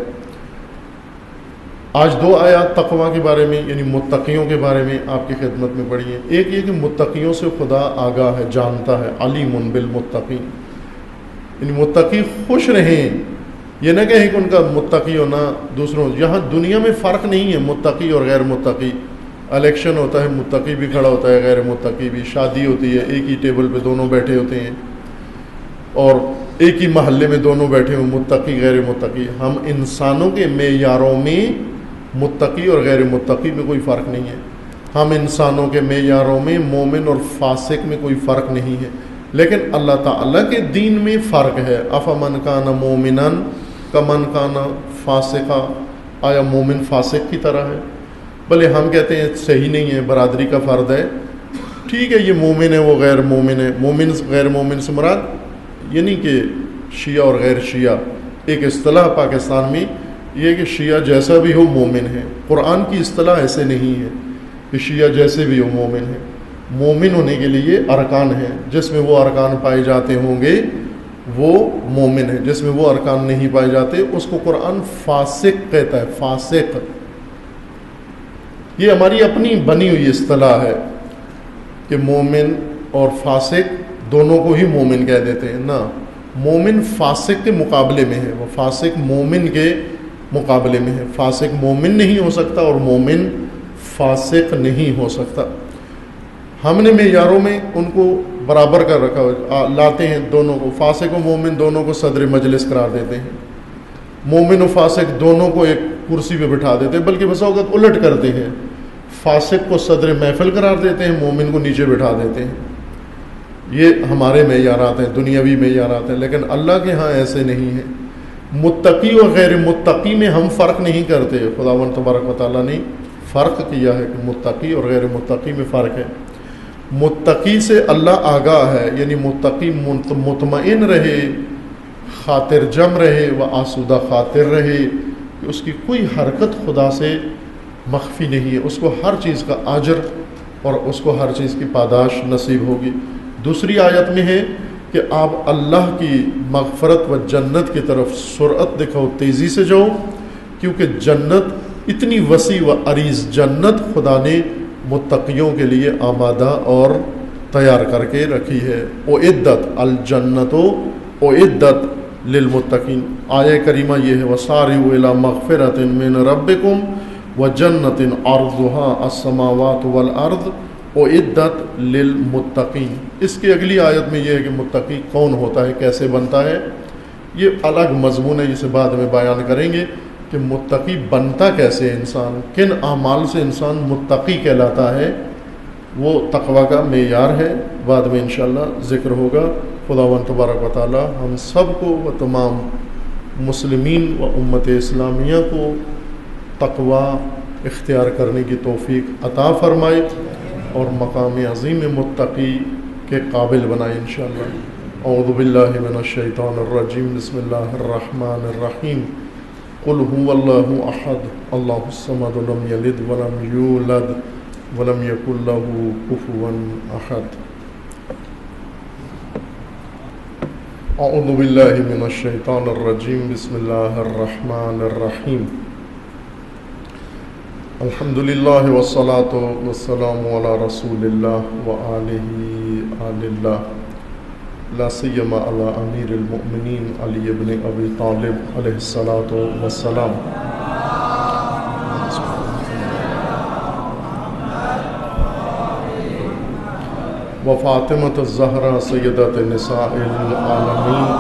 آج دو آیات تقوی کے بارے میں یعنی متقیوں کے بارے میں آپ کی خدمت میں پڑھی ہیں۔ ایک یہ کہ متقیوں سے خدا آگاہ ہے، جانتا ہے، علیم بالمتقین، یعنی متقی خوش رہیں، یہ نہ کہیں کہ ان کا متقی ہونا دوسروں، یہاں دنیا میں فرق نہیں ہے متقی اور غیر متقی، الیکشن ہوتا ہے متقی بھی کھڑا ہوتا ہے، غیر متقی بھی، شادی ہوتی ہے ایک ہی ٹیبل پہ دونوں بیٹھے ہوتے ہیں، اور ایک ہی محلے میں دونوں بیٹھے ہوئے، متقی غیر متقی۔ ہم انسانوں کے معیاروں میں متقی اور غیر متقی میں کوئی فرق نہیں ہے، ہم انسانوں کے معیاروں میں مومن اور فاسق میں کوئی فرق نہیں ہے، لیکن اللہ تعالیٰ کے دین میں فرق ہے۔ افمن کان مومنا کمن کان فاسقا، آیا مومن فاسق کی طرح ہے؟ بھلے ہم کہتے ہیں صحیح نہیں ہے، برادری کا فرد ہے، ٹھیک ہے، یہ مومن ہے وہ غیر مومن ہے، مومن غیر مومن سے مراد یہ نہیں کہ شیعہ اور غیر شیعہ، ایک اصطلاح پاکستان میں یہ کہ شیعہ جیسا بھی ہو مومن ہے، قرآن کی اصطلاح ایسے نہیں ہے کہ شیعہ جیسے بھی ہو مومن ہے۔ مومن ہونے کے لیے ارکان ہیں، جس میں وہ ارکان پائے جاتے ہوں گے وہ مومن ہے، جس میں وہ ارکان نہیں پائے جاتے اس کو قرآن فاسق کہتا ہے، فاسق۔ یہ ہماری اپنی بنی ہوئی اصطلاح ہے کہ مومن اور فاسق دونوں کو ہی مومن کہہ دیتے ہیں، نہ، مومن فاسق کے مقابلے میں ہے، وہ فاسق مومن کے مقابلے میں ہے، فاسق مومن نہیں ہو سکتا اور مومن فاسق نہیں ہو سکتا۔ ہم نے معیاروں میں ان کو برابر کر رکھا، لاتے ہیں دونوں کو، فاسق و مومن دونوں کو صدر مجلس قرار دیتے ہیں، مومن و فاسق دونوں کو ایک کرسی پہ بٹھا دیتے ہیں، بلکہ بسا اوقات الٹ کرتے ہیں، فاسق کو صدر محفل قرار دیتے ہیں، مومن کو نیچے بٹھا دیتے ہیں۔ یہ ہمارے معیارات ہیں، دنیاوی معیارات ہیں، لیکن اللہ کے ہاں ایسے نہیں ہیں۔ متقی اور غیر متقی میں ہم فرق نہیں کرتے، خداوند تبارک و تعالیٰ نے فرق کیا ہے کہ متقی اور غیر متقی میں فرق ہے۔ متقی سے اللہ آگاہ ہے، یعنی متقی مطمئن رہے، خاطر جم رہے و آسودہ خاطر رہے کہ اس کی کوئی حرکت خدا سے مخفی نہیں ہے، اس کو ہر چیز کا اجر اور اس کو ہر چیز کی پاداش نصیب ہوگی۔ دوسری آیت میں ہے کہ آپ اللہ کی مغفرت و جنت کی طرف سرعت دکھاؤ، تیزی سے جاؤ، کیونکہ جنت اتنی وسیع و عریض جنت خدا نے متقیوں کے لیے آمادہ اور تیار کر کے رکھی ہے۔ اعدت الجنت اعدت للمتقین، آیہ کریمہ یہ ہے، وسارعوا الی مغفرۃ من ربکم وجنۃ عرضها السماوات والارض اعدت للمتقین۔ اس کی اگلی آیت میں یہ ہے کہ متقی کون ہوتا ہے، کیسے بنتا ہے، یہ الگ مضمون ہے، جسے بعد میں بیان کریں گے کہ متقی بنتا کیسے انسان، کن اعمال سے انسان متقی کہلاتا ہے، وہ تقوی کا معیار ہے، بعد میں انشاءاللہ ذکر ہوگا۔ خداوند تبارک و تعالی ہم سب کو و تمام مسلمین و امت اسلامیہ کو تقوی اختیار کرنے کی توفیق عطا فرمائے اور مقام عظیم متقی کے قابل بنائے انشاءاللہ۔ اعوذ باللہ من الشیطان الرجیم، بسم اللہ الرحمن الرحیم، قل هو اللہ احد اللہ الصمد لم یلد ولم یولد ولم یکن له کفوا احد۔ اعوذ باللہ من الشیطان الرجیم، بسم اللہ الرحمن الرحیم، الحمد للہ والصلاة والسلام علی رسول اللہ وآلہ آل اللہ، لا سیما علی امیر المؤمنین علی ابن ابی طالب علیہ الصلاۃ والسلام۔ و فاطمۃ الزہرا سیدۃ نساء العالمین،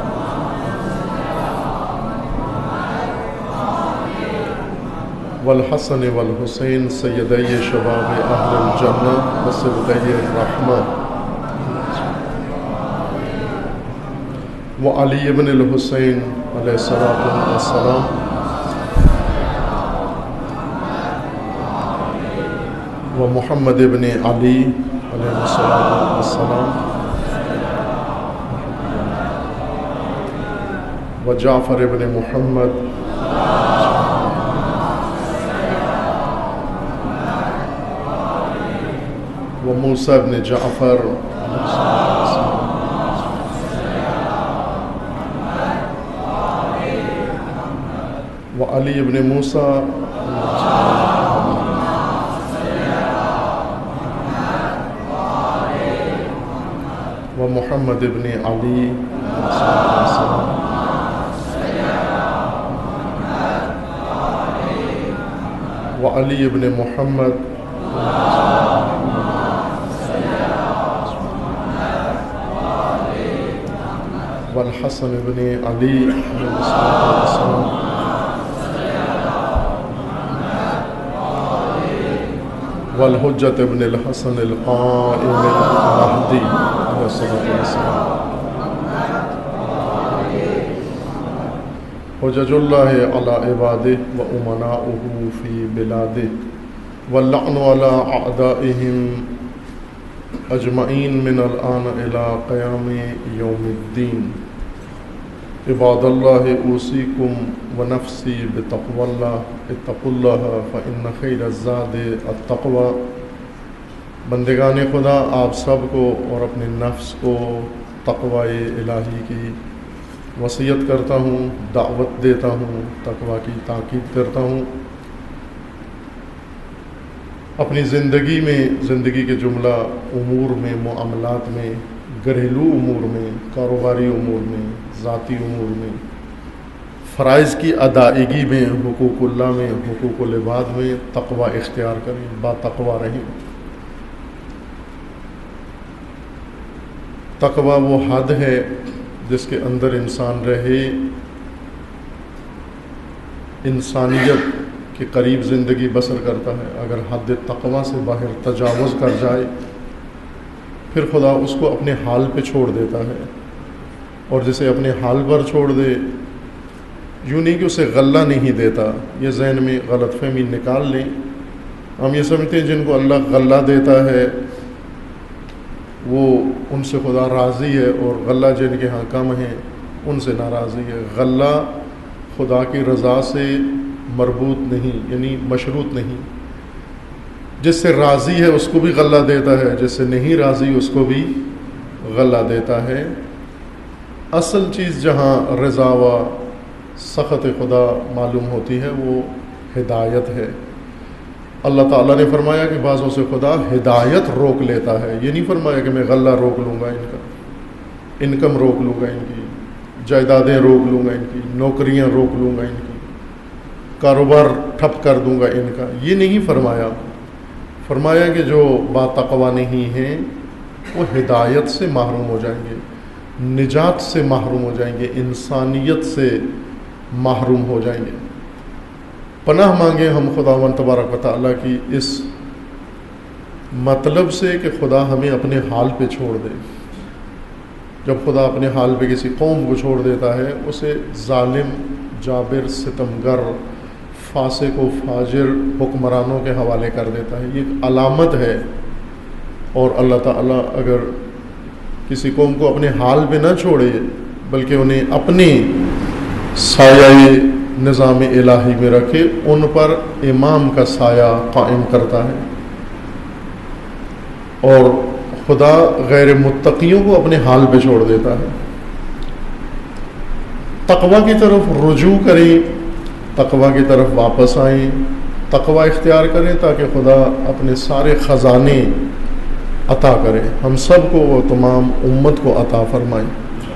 والحسن والحسین سیدی شباب اہل الجنہ وصبغی الرحمہ۔ وعلی ابن الحسین علیہ الصلوۃ والسلام ومحمد ابن علی علیہ الصلوۃ والسلام وجعفر ابن محمد وموسیٰ ابن جعفر وعلی ابن موسیٰ ومحمد ابن علی وعلی ابن محمد والحسن ابن علی والحجت ابن الحسن القائم المہدی علیہ الصلوۃ والسلام حجج اللہ علی عبادہ و امناؤہ فی بلادہ واللعن علی اعدائہم اجمعین من الآن الی قیام یوم الدین عباد اللہ اوصیکم ونفسی بتقوی اللہ اتقوا اللہ فإن خیر الزاد التقوی بندگان خدا آپ سب کو اور اپنے نفس کو تقوی الہی کی وصیت کرتا ہوں، دعوت دیتا ہوں، تقوی کی تاکید کرتا ہوں۔ اپنی زندگی میں، زندگی کے جملہ امور میں، معاملات میں، گھریلو امور میں، کاروباری امور میں، ذاتی امور میں، فرائض کی ادائیگی میں، حقوق اللہ میں، حقوق العباد میں تقوی اختیار کریں، با تقوی رہیں۔ تقوی وہ حد ہے جس کے اندر انسان رہے، انسانیت کے قریب زندگی بسر کرتا ہے۔ اگر حد تقوی سے باہر تجاوز کر جائے پھر خدا اس کو اپنے حال پہ چھوڑ دیتا ہے، اور جسے اپنے حال پر چھوڑ دے یوں نہیں کہ اسے غلہ نہیں دیتا۔ یہ ذہن میں غلط فہمی نکال لیں۔ ہم یہ سمجھتے ہیں جن کو اللہ غلہ دیتا ہے وہ ان سے خدا راضی ہے، اور غلہ جن کے ہاں کم ہیں ان سے ناراضی ہے۔ غلہ خدا کی رضا سے مربوط نہیں، یعنی مشروط نہیں۔ جس سے راضی ہے اس کو بھی غلہ دیتا ہے، جس سے نہیں راضی اس کو بھی غلہ دیتا ہے۔ اصل چیز جہاں رضا و سخط خدا معلوم ہوتی ہے وہ ہدایت ہے۔ اللہ تعالیٰ نے فرمایا کہ بعضوں سے خدا ہدایت روک لیتا ہے، یہ نہیں فرمایا کہ میں غلہ روک لوں گا، ان کا انکم روک لوں گا، ان کی جائیدادیں روک لوں گا، ان کی نوکریاں روک لوں گا، ان کی کاروبار ٹھپ کر دوں گا ان کا، یہ نہیں فرمایا۔ فرمایا کہ جو با تقوی نہیں ہیں وہ ہدایت سے محروم ہو جائیں گے، نجات سے محروم ہو جائیں گے، انسانیت سے محروم ہو جائیں گے۔ پناہ مانگے ہم خداوند تبارک و تعالیٰ کی اس مطلب سے کہ خدا ہمیں اپنے حال پہ چھوڑ دے۔ جب خدا اپنے حال پہ کسی قوم کو چھوڑ دیتا ہے اسے ظالم، جابر، ستمگر، فاسق و فاجر حکمرانوں کے حوالے کر دیتا ہے۔ یہ ایک علامت ہے۔ اور اللہ تعالیٰ اگر کسی قوم کو اپنے حال پہ نہ چھوڑے بلکہ انہیں اپنے سایہ نظام الہی میں رکھے، ان پر امام کا سایہ قائم کرتا ہے۔ اور خدا غیر متقیوں کو اپنے حال پہ چھوڑ دیتا ہے۔ تقوی کی طرف رجوع کریں، تقوی کی طرف واپس آئیں، تقوی اختیار کریں تاکہ خدا اپنے سارے خزانے عطا کرے، ہم سب کو وہ تمام امت کو عطا فرمائیں۔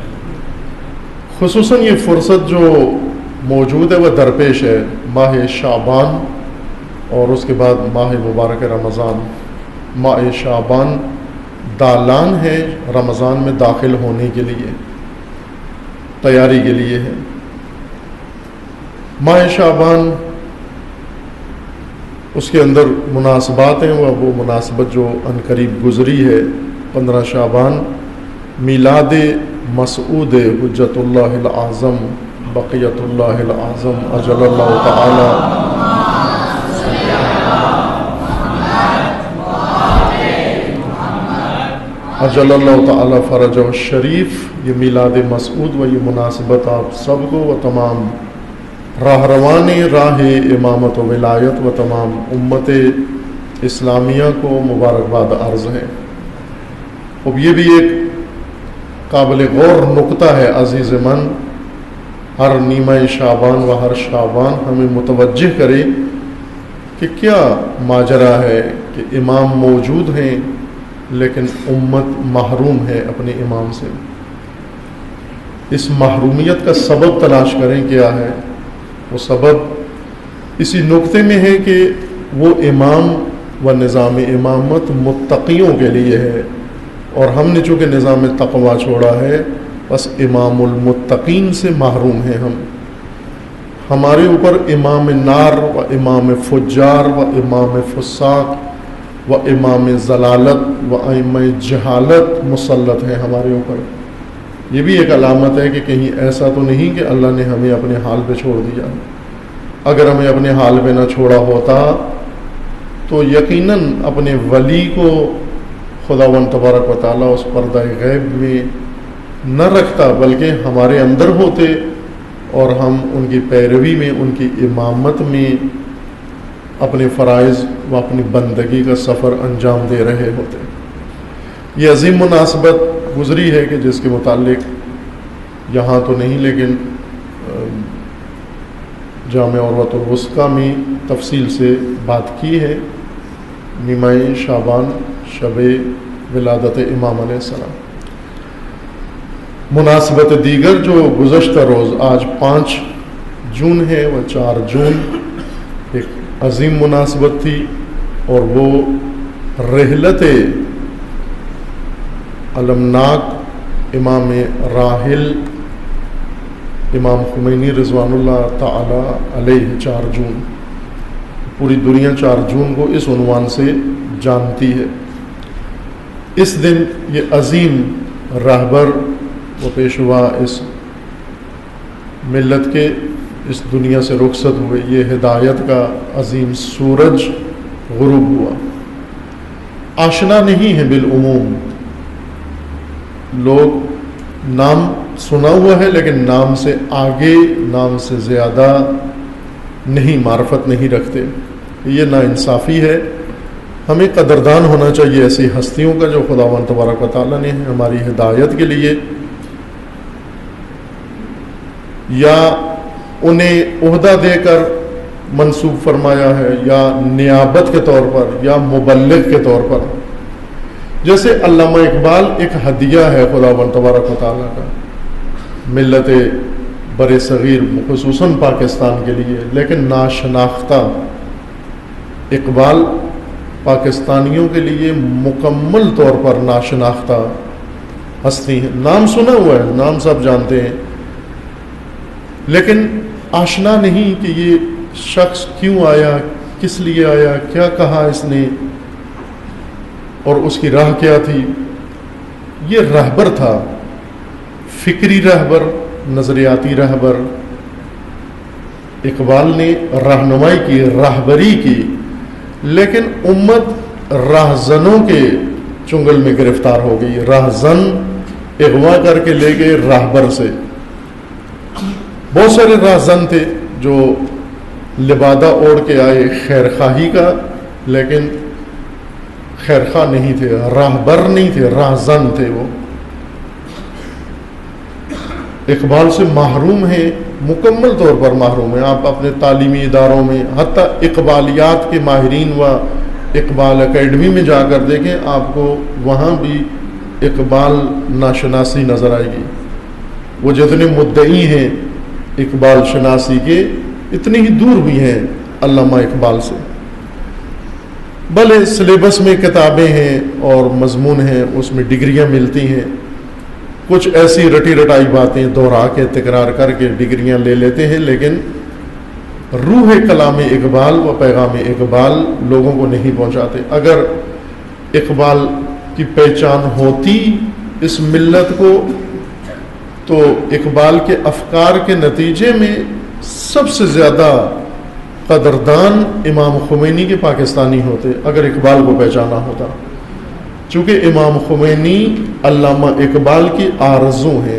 خصوصاً یہ فرصت جو موجود ہے وہ درپیش ہے، ماہ شعبان اور اس کے بعد ماہ مبارک رمضان۔ ماہ شعبان دالان ہے رمضان میں داخل ہونے کے لیے، تیاری کے لیے ہے۔ ماہ شعبان اس کے اندر مناسبات ہیں، وہ وہ مناسبت جو عنقریب گزری ہے، پندرہ شعبان میلاد مسعود حجت اللہ العظم بقیت اللہ العظم اجل اللہ تعالی اجل اللہ تعالی فرج الشریف، یہ میلاد مسعود و یہ مناسبت آپ سب کو و تمام راہ روان راہ امامت و ولایت و تمام امت اسلامیہ کو مبارکباد عرض ہے۔ اب یہ بھی ایک قابل غور نقطہ ہے عزیز من، ہر نیمہ شعبان و ہر شعبان ہمیں متوجہ کرے کہ کیا ماجرا ہے کہ امام موجود ہیں لیکن امت محروم ہے اپنے امام سے۔ اس محرومیت کا سبب تلاش کریں کیا ہے۔ وہ سبب اسی نقطے میں ہے کہ وہ امام و نظام امامت متقیوں کے لیے ہے، اور ہم نے چونکہ نظام تقوی چھوڑا ہے بس امام المتقین سے محروم ہیں ہم۔ ہمارے اوپر امام نار و امام فجار و امام فساق و امام ضلالت و ائمہ جہالت مسلط ہیں ہمارے اوپر۔ یہ بھی ایک علامت ہے کہ کہیں ایسا تو نہیں کہ اللہ نے ہمیں اپنے حال پہ چھوڑ دیا۔ اگر ہمیں اپنے حال پہ نہ چھوڑا ہوتا تو یقیناً اپنے ولی کو خداوند تبارک و تعالیٰ اس پردہ غیب میں نہ رکھتا، بلکہ ہمارے اندر ہوتے اور ہم ان کی پیروی میں، ان کی امامت میں اپنے فرائض و اپنی بندگی کا سفر انجام دے رہے ہوتے۔ یہ عظیم مناسبت گزری ہے کہ جس کے متعلق یہاں تو نہیں لیکن جامع عروۃ الوثقی میں تفصیل سے بات کی ہے، نیمہ شعبان شب ولادت امام علیہ السلام۔ مناسبت دیگر جو گزشتہ روز آج پانچ جون ہے وہ چار جون ایک عظیم مناسبت تھی، اور وہ رحلت المناک امام راحل امام خمینی رضوان اللہ تعالی علیہ چار جون۔ پوری دنیا چار جون کو اس عنوان سے جانتی ہے۔ اس دن یہ عظیم راہبر و پیشوا اس ملت کے اس دنیا سے رخصت ہوئے، یہ ہدایت کا عظیم سورج غروب ہوا۔ آشنا نہیں ہے بالعموم، لوگ نام سنا ہوا ہے لیکن نام سے آگے، نام سے زیادہ نہیں، معرفت نہیں رکھتے۔ یہ ناانصافی ہے۔ ہمیں قدردان ہونا چاہیے ایسی ہستیوں کا جو خداوند تبارک و تعالیٰ نے ہماری ہدایت کے لیے یا انہیں عہدہ دے کر منسوب فرمایا ہے، یا نیابت کے طور پر یا مبلغ کے طور پر۔ جیسے علامہ اقبال ایک ہدیہ ہے خداوند تبارک و تعالیٰ کا ملت بر صغیر خصوصاً پاکستان کے لیے، لیکن ناشناختہ۔ اقبال پاکستانیوں کے لیے مکمل طور پر ناشناختہ ہستی ہیں، نام سنا ہوا ہے، نام سب جانتے ہیں، لیکن آشنا نہیں کہ یہ شخص کیوں آیا، کس لیے آیا، کیا کہا اس نے، اور اس کی راہ کیا تھی۔ یہ رہبر تھا، فکری رہبر، نظریاتی رہبر۔ اقبال نے رہنمائی کی، رہبری کی، لیکن امت راہزنوں کے چنگل میں گرفتار ہو گئی۔ راہزن اغوا کر کے لے گئے راہبر سے۔ بہت سارے راہزن تھے جو لبادہ اوڑھ کے آئے خیر خواہی کا، لیکن خیر خواہ نہیں تھے، راہبر نہیں تھے، راہزن تھے وہ۔ اقبال سے محروم ہیں، مکمل طور پر محروم ہیں۔ آپ اپنے تعلیمی اداروں میں حتیٰ اقبالیات کے ماہرین و اقبال اکیڈمی میں جا کر دیکھیں، آپ کو وہاں بھی اقبال ناشناسی نظر آئے گی۔ وہ جتنے مدعی ہیں اقبال شناسی کے، اتنے ہی دور بھی ہیں علامہ اقبال سے۔ بھلے سلیبس میں کتابیں ہیں اور مضمون ہیں، اس میں ڈگریاں ملتی ہیں، کچھ ایسی رٹی رٹائی باتیں دہرا کے تکرار کر کے ڈگریاں لے لیتے ہیں، لیکن روح کلام اقبال و پیغام اقبال لوگوں کو نہیں پہنچاتے۔ اگر اقبال کی پہچان ہوتی اس ملت کو تو اقبال کے افکار کے نتیجے میں سب سے زیادہ قدردان امام خمینی کے پاکستانی ہوتے اگر اقبال کو پہچانا ہوتا، چونکہ امام خمینی علامہ اقبال کی آرزو ہیں۔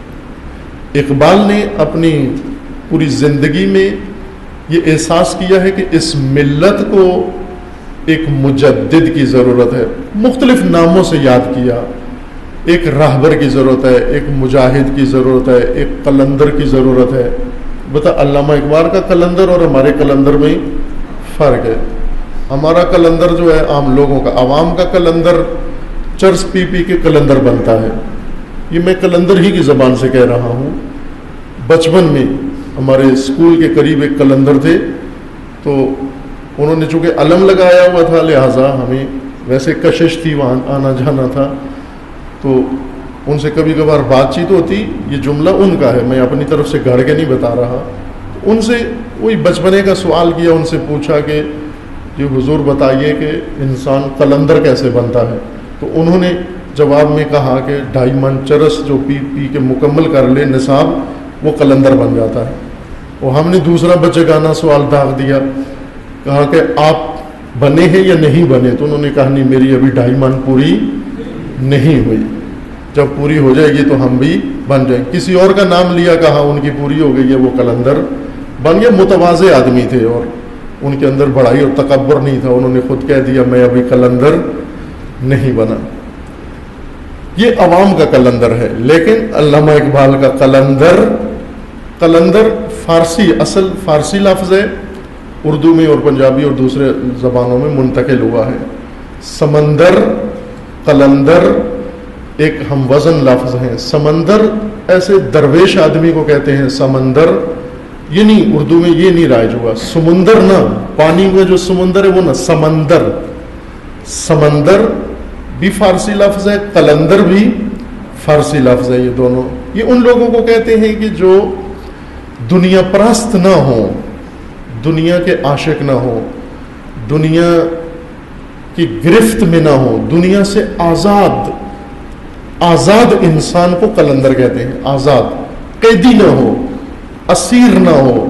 اقبال نے اپنی پوری زندگی میں یہ احساس کیا ہے کہ اس ملت کو ایک مجدد کی ضرورت ہے، مختلف ناموں سے یاد کیا، ایک راہبر کی ضرورت ہے، ایک مجاہد کی ضرورت ہے، ایک قلندر کی ضرورت ہے۔ بتا علامہ اقبال کا قلندر اور ہمارے قلندر میں فرق ہے۔ ہمارا قلندر جو ہے عام لوگوں کا، عوام کا قلندر چرس پی پی کے قلندر بنتا ہے۔ یہ میں قلندر ہی کی زبان سے کہہ رہا ہوں۔ بچپن میں ہمارے اسکول کے قریب ایک قلندر تھے، تو انہوں نے چونکہ علم لگایا ہوا تھا لہٰذا ہمیں ویسے کشش تھی، وہاں آنا جانا تھا، تو ان سے کبھی کبھار بات چیت ہوتی۔ یہ جملہ ان کا ہے، میں اپنی طرف سے گھڑ کے نہیں بتا رہا۔ ان سے وہی بچپنے کا سوال کیا، ان سے پوچھا کہ یہ حضور بتائیے کہ انسان قلندر کیسے بنتا ہے؟ تو انہوں نے جواب میں کہا کہ ڈھائی من چرس جو پی پی کے مکمل کر لے نصاب، وہ قلندر بن جاتا ہے۔ اور ہم نے دوسرا بچے گانا سوال داغ دیا، کہا کہ آپ بنے ہیں یا نہیں بنے؟ تو انہوں نے کہا نہیں، میری ابھی ڈھائی من پوری نہیں ہوئی، جب پوری ہو جائے گی تو ہم بھی بن جائیں۔ کسی اور کا نام لیا، کہا ان کی پوری ہو گئی ہے، وہ قلندر بن گیا۔ متواضع آدمی تھے اور ان کے اندر بڑائی اور تکبر نہیں تھا، انہوں نے خود کہہ دیا میں ابھی قلندر نہیں بنا۔ یہ عوام کا قلندر ہے، لیکن علامہ اقبال کا قلندر، قلندر فارسی، اصل فارسی لفظ ہے، اردو میں اور پنجابی اور دوسرے زبانوں میں منتقل ہوا ہے۔ سمندر، قلندر ایک ہم وزن لفظ ہیں۔ سمندر ایسے درویش آدمی کو کہتے ہیں سمندر، یہ نہیں، اردو میں یہ نہیں رائج ہوا۔ سمندر نہ، پانی میں جو سمندر ہے وہ نہ، سمندر، سمندر بھی فارسی لفظ ہے، قلندر بھی فارسی لفظ ہے۔ یہ دونوں، یہ ان لوگوں کو کہتے ہیں کہ جو دنیا پرست نہ ہو، دنیا کے عاشق نہ ہو، دنیا کی گرفت میں نہ ہو، دنیا سے آزاد آزاد انسان کو قلندر کہتے ہیں۔ آزاد، قیدی نہ ہو، اسیر نہ ہو،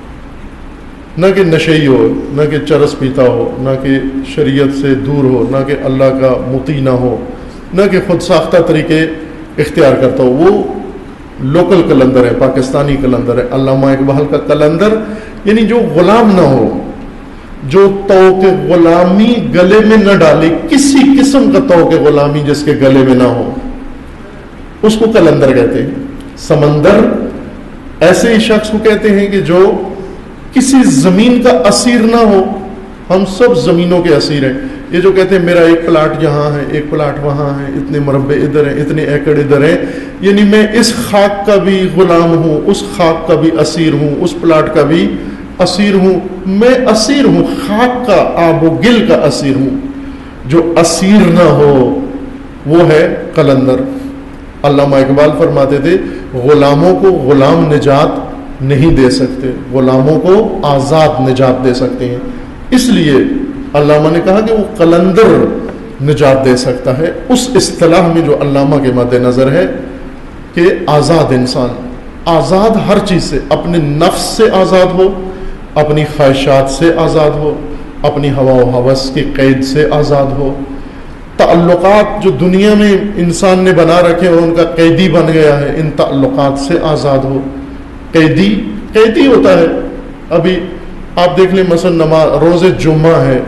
نہ کہ نشئی ہو، نہ کہ چرس پیتا ہو، نہ کہ شریعت سے دور ہو، نہ کہ اللہ کا مطیع نہ ہو، نہ کہ خود ساختہ طریقے اختیار کرتا ہو، وہ لوکل قلندر ہے، پاکستانی قلندر ہے۔ علامہ اقبال کا قلندر یعنی جو غلام نہ ہو، جو توق غلامی گلے میں نہ ڈالے، کسی قسم کا توق غلامی جس کے گلے میں نہ ہو، اس کو قلندر کہتے ہیں۔ سمندر ایسے ہی شخص کو کہتے ہیں کہ جو کسی زمین کا اسیر نہ ہو۔ ہم سب زمینوں کے اسیر ہیں۔ یہ جو کہتے ہیں میرا ایک پلاٹ یہاں ہے، ایک پلاٹ وہاں ہے، اتنے مربع ادھر ہیں، اتنے ایکڑ ادھر ہیں، یعنی میں اس خاک کا بھی غلام ہوں، اس خاک کا بھی اسیر ہوں، اس پلاٹ کا بھی اسیر ہوں، میں اسیر ہوں، خاک کا، آب و گل کا اسیر ہوں۔ جو اسیر نہ ہو وہ ہے قلندر۔ علامہ اقبال فرماتے تھے غلاموں کو غلام نجات نہیں دے سکتے، غلاموں کو آزاد نجات دے سکتے ہیں۔ اس لیے علامہ نے کہا کہ وہ قلندر نجات دے سکتا ہے، اس اصطلاح میں جو علامہ کے مد نظر ہے کہ آزاد انسان، آزاد ہر چیز سے، اپنے نفس سے آزاد ہو، اپنی خواہشات سے آزاد ہو، اپنی ہوا و ہوس کی قید سے آزاد ہو، تعلقات جو دنیا میں انسان نے بنا رکھے اور ان کا قیدی بن گیا ہے، ان تعلقات سے آزاد ہو۔ قیدی قیدی ہوتا ہے۔ ابھی آپ دیکھ لیں مثلا نماز، روز جمعہ ہے،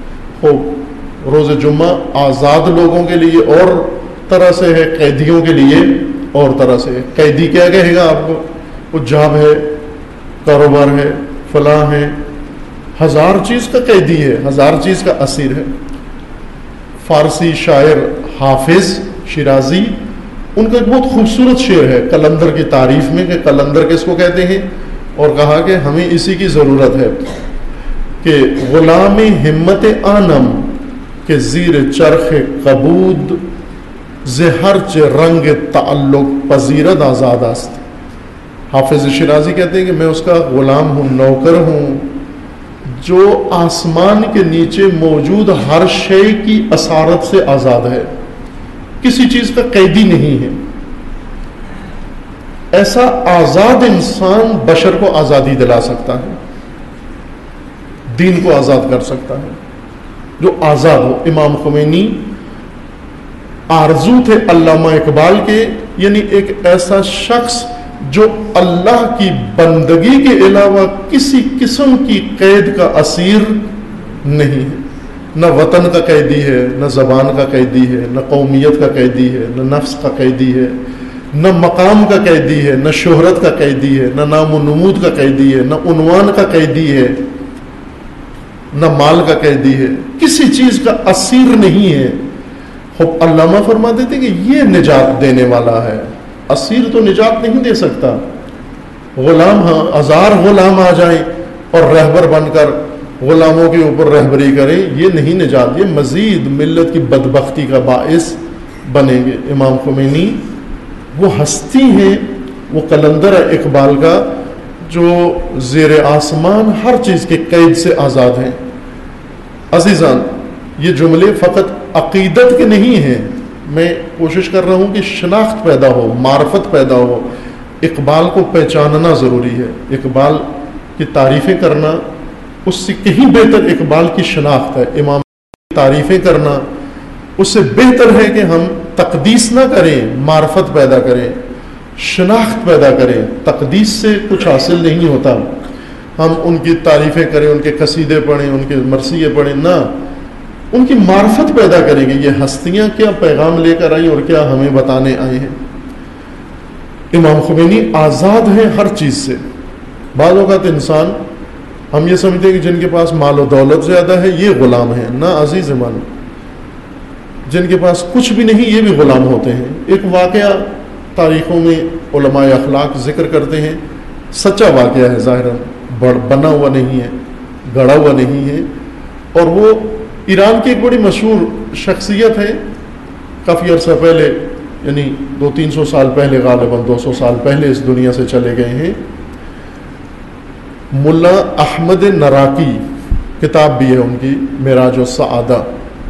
خوب روز جمعہ آزاد لوگوں کے لیے اور طرح سے ہے، قیدیوں کے لیے اور طرح سے ہے۔ قیدی کیا کہے گا آپ کو؟ وہ جاب ہے، کاروبار ہے، فلاں ہے، ہزار چیز کا قیدی ہے، ہزار چیز کا اسیر ہے۔ فارسی شاعر حافظ شیرازی، ان کا ایک بہت خوبصورت شعر ہے قلندر کی تعریف میں کہ قلندر کس کو کہتے ہیں، اور کہا کہ ہمیں اسی کی ضرورت ہے کہ غلام ہمت آنم کے زیر چرخ قبود زہرچ رنگ تعلق پذیرد آزاد است۔ حافظ شیرازی کہتے ہیں کہ میں اس کا غلام ہوں، نوکر ہوں، جو آسمان کے نیچے موجود ہر شے کی اسارت سے آزاد ہے، کسی چیز کا قیدی نہیں ہے۔ ایسا آزاد انسان بشر کو آزادی دلا سکتا ہے، دین کو آزاد کر سکتا ہے، جو آزاد ہو۔ امام خمینی آرزو تھے علامہ اقبال کے، یعنی ایک ایسا شخص جو اللہ کی بندگی کے علاوہ کسی قسم کی قید کا اسیر نہیں ہے، نہ وطن کا قیدی ہے، نہ زبان کا قیدی ہے، نہ قومیت کا قیدی ہے، نہ نفس کا قیدی ہے، نہ مقام کا قیدی ہے، نہ شہرت کا قیدی ہے، نہ نام و نمود کا قیدی ہے، نہ عنوان کا قیدی ہے، نہ مال کا قیدی ہے، کسی چیز کا اسیر نہیں ہے۔ خب علامہ فرما دیتے کہ یہ نجات دینے والا ہے، اسیر تو نجات نہیں دے سکتا۔ غلام ہاں ہزار غلام آ جائیں اور رہبر بن کر غلاموں کے اوپر رہبری کریں، یہ نہیں نجات، یہ مزید ملت کی بدبختی کا باعث بنیں گے۔ امام خمینی وہ ہستی ہیں، وہ قلندر اقبال کا جو زیر آسمان ہر چیز کے قید سے آزاد ہیں۔ عزیزان، یہ جملے فقط عقیدت کے نہیں ہیں، میں کوشش کر رہا ہوں کہ شناخت پیدا ہو، معرفت پیدا ہو۔ اقبال کو پہچاننا ضروری ہے، اقبال کی تعریفیں کرنا اس سے کہیں بہتر اقبال کی شناخت ہے۔ امام کی تعریفیں کرنا اس سے بہتر ہے کہ ہم تقدیس نہ کریں، معرفت پیدا کریں، شناخت پیدا کریں۔ تقدیس سے کچھ حاصل نہیں ہوتا، ہم ان کی تعریفیں کریں، ان کے قصیدے پڑھیں، ان کے مرثیے پڑھیں، نہ، ان کی معرفت پیدا کریں گے یہ ہستیاں کیا پیغام لے کر آئی اور کیا ہمیں بتانے آئے ہیں۔ امام خمینی آزاد ہیں ہر چیز سے۔ بعض اوقات انسان ہم یہ سمجھتے ہیں کہ جن کے پاس مال و دولت زیادہ ہے یہ غلام ہیں، نہ عزیز من، جن کے پاس کچھ بھی نہیں یہ بھی غلام ہوتے ہیں۔ ایک واقعہ تاریخوں میں علماء اخلاق ذکر کرتے ہیں، سچا واقعہ ہے، ظاہراً بنا ہوا نہیں ہے، گڑا ہوا نہیں ہے، اور وہ ایران کی ایک بڑی مشہور شخصیت ہے، کافی عرصہ پہلے، یعنی دو تین سو سال پہلے، غالباً دو سو سال پہلے اس دنیا سے چلے گئے ہیں۔ ملا احمد نراقی، کتاب بھی ہے ان کی معراج السعادہ۔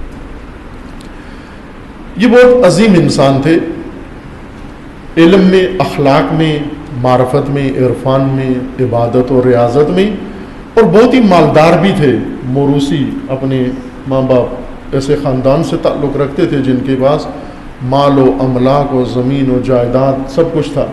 یہ بہت عظیم انسان تھے، علم میں، اخلاق میں، معرفت میں، عرفان میں، عبادت و ریاضت میں، اور بہت ہی مالدار بھی تھے، موروثی، اپنے ماں باپ ایسے خاندان سے تعلق رکھتے تھے جن کے پاس مال و املاک و زمین و جائیداد سب کچھ تھا،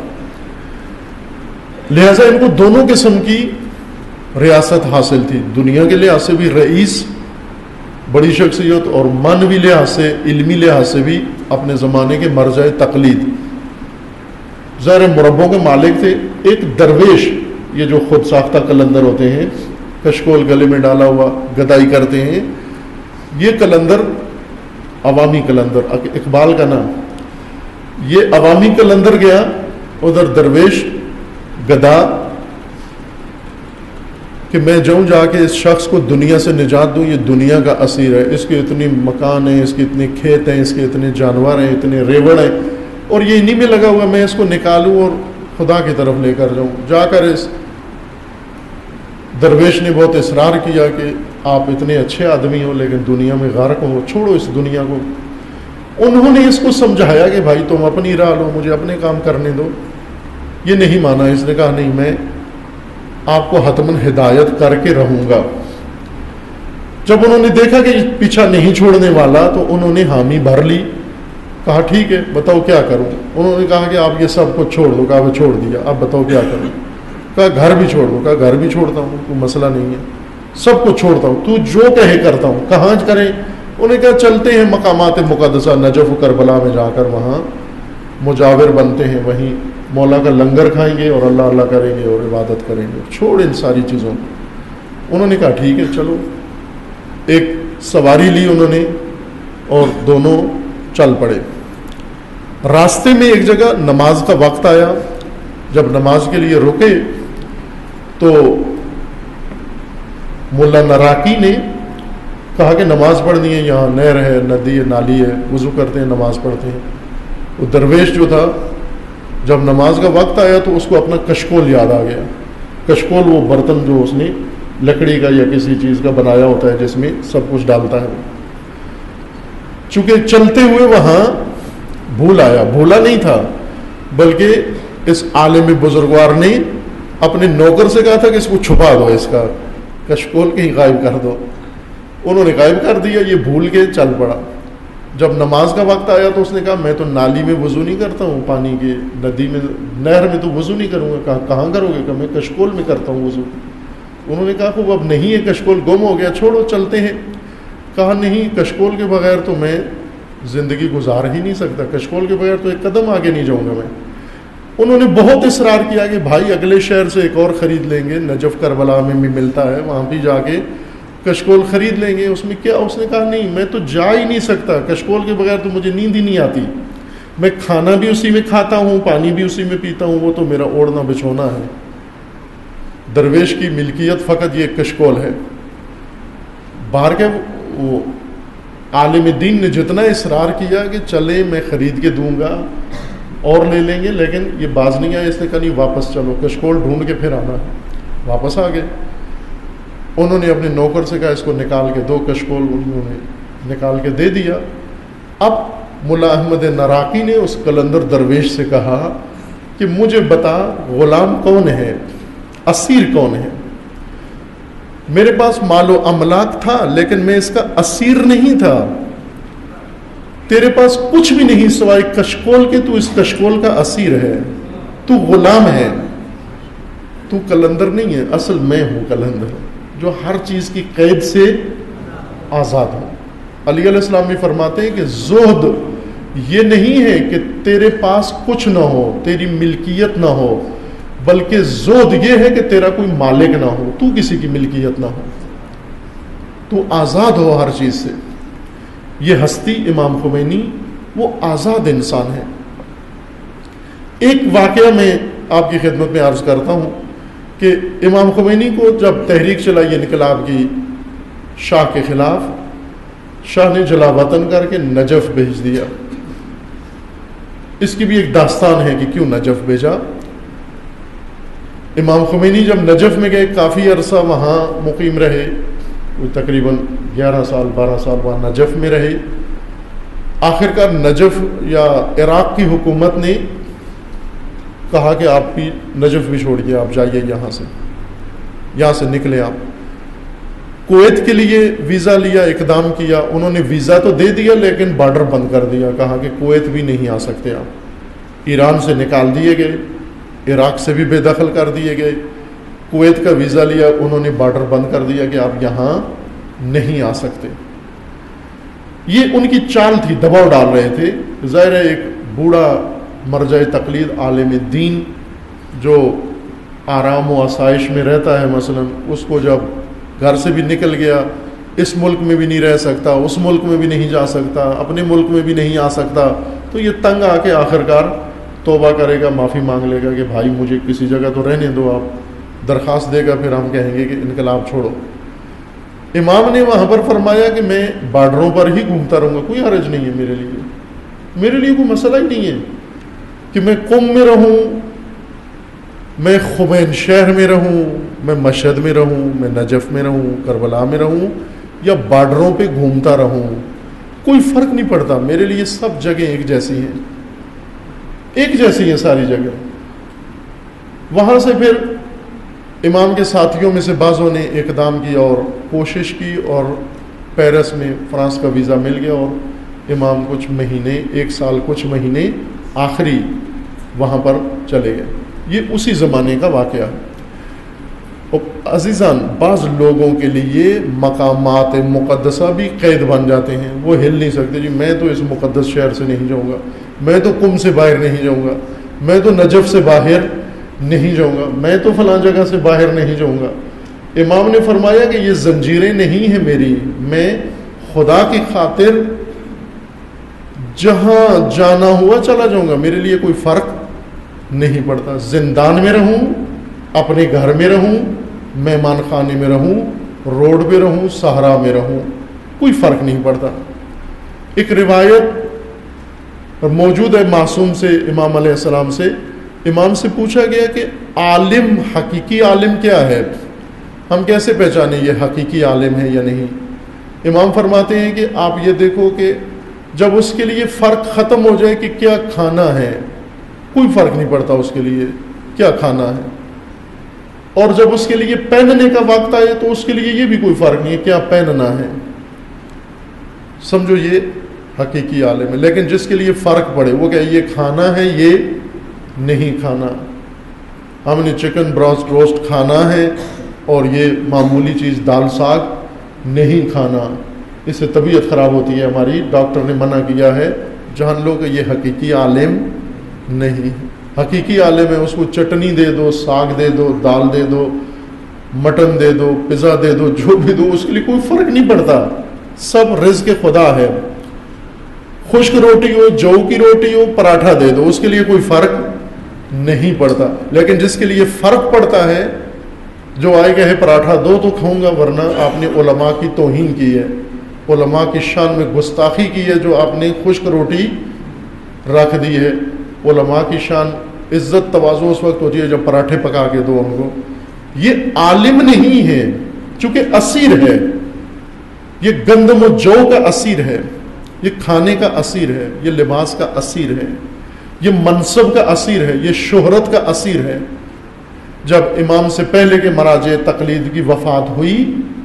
لہذا ان کو دونوں قسم کی ریاست حاصل تھی، دنیا کے لحاظ سے بھی رئیس، بڑی شخصیت، اور معنوی لحاظ سے، علمی لحاظ سے بھی اپنے زمانے کے مرجع تقلید، ظاہر مربوں کے مالک تھے۔ ایک درویش، یہ جو خود ساختہ قلندر ہوتے ہیں، کشکول گلے میں ڈالا ہوا گدائی کرتے ہیں، یہ قلندر عوامی قلندر، اقبال کا نام، یہ عوامی قلندر گیا، ادھر درویش گدا، کہ میں جاؤں جا کے اس شخص کو دنیا سے نجات دوں، یہ دنیا کا اسیر ہے، اس کے اتنی مکان ہیں، اس کے اتنے کھیت ہیں، اس کے اتنے جانور ہیں، اتنے ریوڑ ہیں، اور یہ انہی میں لگا ہوا، میں اس کو نکالوں اور خدا کی طرف لے کر جاؤں۔ جا کر اس درویش نے بہت اصرار کیا کہ آپ اتنے اچھے آدمی ہو لیکن دنیا میں غرق ہو، چھوڑو اس دنیا کو۔ انہوں نے اس کو سمجھایا کہ بھائی تم اپنی راہ لو، مجھے اپنے کام کرنے دو۔ یہ نہیں مانا، اس نے کہا نہیں، میں آپ کو حتماً ہدایت کر کے رہوں گا۔ جب انہوں نے دیکھا کہ پیچھا نہیں چھوڑنے والا تو انہوں نے حامی بھر لی، کہا ٹھیک ہے بتاؤ کیا کروں۔ انہوں نے کہا کہ آپ یہ سب کچھ چھوڑ دو، کہا وہ چھوڑ دیا، اب بتاؤ کیا کروں۔ کہا گھر بھی چھوڑ دو، کہا گھر بھی چھوڑتا ہوں، کوئی مسئلہ نہیں ہے، سب کچھ چھوڑتا ہوں، تو جو کہے کرتا ہوں۔ کہاں کریں؟ انہوں نے کہا چلتے ہیں مقامات مقدسہ نجف و کربلا میں جا کر وہاں مجاور بنتے ہیں، وہیں مولا کا لنگر کھائیں گے اور اللہ اللہ کریں گے اور عبادت کریں گے، چھوڑ ان ساری چیزوں کو۔ انہوں نے کہا ٹھیک ہے چلو، ایک سواری لی انہوں نے اور دونوں چل پڑے۔ راستے میں ایک جگہ نماز کا وقت آیا، جب نماز کے لیے رکے تو ملا نراقی نے کہا کہ نماز پڑھنی ہے، یہاں نہر ہے، ندی ہے، نالی ہے، وضو کرتے ہیں، نماز پڑھتے ہیں۔ وہ درویش جو تھا جب نماز کا وقت آیا تو اس کو اپنا کشکول یاد آ گیا۔ کشکول وہ برتن جو اس نے لکڑی کا یا کسی چیز کا بنایا ہوتا ہے جس میں سب کچھ ڈالتا ہے، چونکہ چلتے ہوئے وہاں بھول آیا، بھولا نہیں تھا بلکہ اس عالم بزرگوار نے اپنے نوکر سے کہا تھا کہ اس کو چھپا دو، اس کا کشکول کہیں غائب کر دو. انہوں نے غائب کر دیا، یہ بھول کے چل پڑا. جب نماز کا وقت آیا تو اس نے کہا میں تو نالی میں وضو نہیں کرتا ہوں، پانی کے ندی میں نہر میں تو وضو نہیں کروں گا. کہا کہاں کرو گے؟ کہ میں کشکول میں کرتا ہوں وضو. انہوں نے کہا خوب اب نہیں ہے، کشکول گم ہو گیا، چھوڑو چلتے ہیں. کہا نہیں، کشکول کے بغیر تو میں زندگی گزار ہی نہیں سکتا، کشکول کے بغیر تو ایک قدم آگے نہیں جاؤں گا میں. انہوں نے بہت اصرار کیا کہ بھائی اگلے شہر سے ایک اور خرید لیں گے، نجف کربلا میں بھی ملتا ہے، وہاں بھی جا کے کشکول خرید لیں گے، اس میں کیا. اس نے کہا نہیں، میں تو جا ہی نہیں سکتا، کشکول کے بغیر تو مجھے نیند ہی نہیں آتی. میں کھانا بھی اسی میں کھاتا ہوں، پانی بھی اسی میں پیتا ہوں، وہ تو میرا اوڑھنا بچھونا ہے. درویش کی ملکیت فقط یہ کشکول ہے. باہر کے وہ عالم دین نے جتنا اصرار کیا کہ چلیں میں خرید کے دوں گا اور لے لیں گے، لیکن یہ باز نہیں آیا. اس نے کہا نہیں واپس چلو، کشکول ڈھونڈ کے پھر آنا ہے. واپس آ گئے. انہوں نے اپنے نوکر سے کہا اس کو نکال کے دو. کشکول انہوں نے نکال کے دے دیا. اب ملا احمد نراقی نے اس قلندر درویش سے کہا کہ مجھے بتا غلام کون ہے، اسیر کون ہے؟ میرے پاس مال و املاک تھا لیکن میں اس کا اسیر نہیں تھا. تیرے پاس کچھ بھی نہیں سوائے کشکول کے، تو اس کشکول کا اسیر ہے، تو غلام ہے، تو قلندر نہیں ہے. اصل میں ہوں قلندر، جو ہر چیز کی قید سے آزاد ہوں. علی علیہ السلام بھی فرماتے ہیں کہ زہد یہ نہیں ہے کہ تیرے پاس کچھ نہ ہو، تیری ملکیت نہ ہو، بلکہ زہد یہ ہے کہ تیرا کوئی مالک نہ ہو، تو کسی کی ملکیت نہ ہو، تو آزاد ہو ہر چیز سے. یہ ہستی امام خمینی وہ آزاد انسان ہے. ایک واقعہ میں آپ کی خدمت میں عرض کرتا ہوں کہ امام خمینی کو جب تحریک چلائی انقلاب کی شاہ کے خلاف، شاہ نے جلا وطن کر کے نجف بھیج دیا. اس کی بھی ایک داستان ہے کہ کیوں نجف بھیجا. امام خمینی جب نجف میں گئے، کافی عرصہ وہاں مقیم رہے، تقریباً گیارہ سال بارہ سال وہاں نجف میں رہے. آخرکار نجف یا عراق کی حکومت نے کہا کہ آپ بھی نجف بھی چھوڑیے، آپ جائیے یہاں سے، یہاں سے نکلے. آپ کویت کے لیے ویزا لیا، اقدام کیا، انہوں نے ویزا تو دے دیا لیکن بارڈر بند کر دیا، کہا کہ کویت بھی نہیں آ سکتے آپ. ایران سے نکال دیے گئے، عراق سے بھی بے دخل کر دیے گئے. کویت کا ویزا لیا، انہوں نے بارڈر بند کر دیا کہ آپ یہاں نہیں آ سکتے. یہ ان کی چال تھی، دباؤ ڈال رہے تھے. ظاہر ہے ایک بوڑھا مرجع تقلید عالم دین جو آرام و آسائش میں رہتا ہے، مثلا اس کو جب گھر سے بھی نکل گیا، اس ملک میں بھی نہیں رہ سکتا، اس ملک میں بھی نہیں جا سکتا، اپنے ملک میں بھی نہیں آ سکتا، تو یہ تنگ آ کے آخرکار توبہ کرے گا، معافی مانگ لے گا کہ بھائی مجھے کسی جگہ تو رہنے دو. آپ درخواست دے گا، پھر ہم کہیں گے کہ انقلاب چھوڑو. امام نے وہاں پر فرمایا کہ میں بارڈروں پر ہی گھومتا رہوں گا، کوئی حرج نہیں ہے میرے لیے، میرے لیے کوئی مسئلہ ہی نہیں ہے کہ میں قم میں رہوں، میں خمین شہر میں رہوں، میں مشہد میں رہوں، میں نجف میں رہوں، کربلا میں رہوں، یا بارڈروں پہ گھومتا رہوں، کوئی فرق نہیں پڑتا میرے لیے. سب جگہیں ایک جیسی ہیں، ایک جیسی ہیں ساری جگہ. وہاں سے پھر امام کے ساتھیوں میں سے بعضوں نے اقدام کیا اور کوشش کی، اور پیرس میں فرانس کا ویزا مل گیا، اور امام کچھ مہینے، ایک سال کچھ مہینے آخری وہاں پر چلے گئے. یہ اسی زمانے کا واقعہ ہے. اور عزیزان، بعض لوگوں کے لیے مقامات مقدسہ بھی قید بن جاتے ہیں، وہ ہل نہیں سکتے. جی میں تو اس مقدس شہر سے نہیں جاؤں گا، میں تو قم سے باہر نہیں جاؤں گا، میں تو نجف سے باہر نہیں جاؤں گا، میں تو فلاں جگہ سے باہر نہیں جاؤں گا. امام نے فرمایا کہ یہ زنجیریں نہیں ہیں میری، میں خدا کی خاطر جہاں جانا ہوا چلا جاؤں گا، میرے لیے کوئی فرق نہیں پڑتا. زندان میں رہوں، اپنے گھر میں رہوں، مہمان خانے میں رہوں، روڈ پہ رہوں، صحرا میں رہوں، کوئی فرق نہیں پڑتا. ایک روایت موجود ہے معصوم سے، امام علیہ السلام سے. امام سے پوچھا گیا کہ عالم، حقیقی عالم کیا ہے، ہم کیسے پہچانیں یہ حقیقی عالم ہے یا نہیں؟ امام فرماتے ہیں کہ آپ یہ دیکھو کہ جب اس کے لیے فرق ختم ہو جائے کہ کیا کھانا ہے، کوئی فرق نہیں پڑتا اس کے لیے کیا کھانا ہے، اور جب اس کے لیے پہننے کا وقت آئے تو اس کے لیے یہ بھی کوئی فرق نہیں ہے کیا پہننا ہے. سمجھو یہ حقیقی عالم ہے. لیکن جس کے لیے فرق پڑے وہ کہ یہ کھانا ہے یہ نہیں کھانا، ہم نے چکن براسٹ روسٹ کھانا ہے اور یہ معمولی چیز دال ساگ نہیں کھانا، اس سے طبیعت خراب ہوتی ہے ہماری، ڈاکٹر نے منع کیا ہے. جان لو کہ یہ حقیقی عالم نہیں. حقیقی عالم ہے اس کو چٹنی دے دو، ساگ دے دو، دال دے دو، مٹن دے دو، پزا دے دو، جو بھی دو، اس کے لیے کوئی فرق نہیں پڑتا، سب رزق خدا ہے. خشک روٹی ہو، جو کی روٹی ہو، پراٹھا دے دو، اس کے لیے کوئی فرق نہیں پڑتا. لیکن جس کے لیے فرق پڑتا ہے، جو آئے گا ہے پراٹھا دو تو کھاؤں گا، ورنہ آپ نے علماء کی توہین کی ہے، علماء کی شان میں گستاخی کی ہے جو آپ نے خشک روٹی رکھ دی ہے. علماء کی شان عزت تواضع اس وقت ہوتی ہے جب پراٹھے پکا کے دو ہم کو. یہ عالم نہیں ہے چونکہ اسیر ہے، یہ گندم و جو کا اسیر ہے، یہ کھانے کا اسیر ہے، یہ لباس کا اسیر ہے، یہ منصب کا اسیر ہے، یہ شہرت کا اسیر ہے. جب امام سے پہلے کے مراجع تقلید کی وفات ہوئی،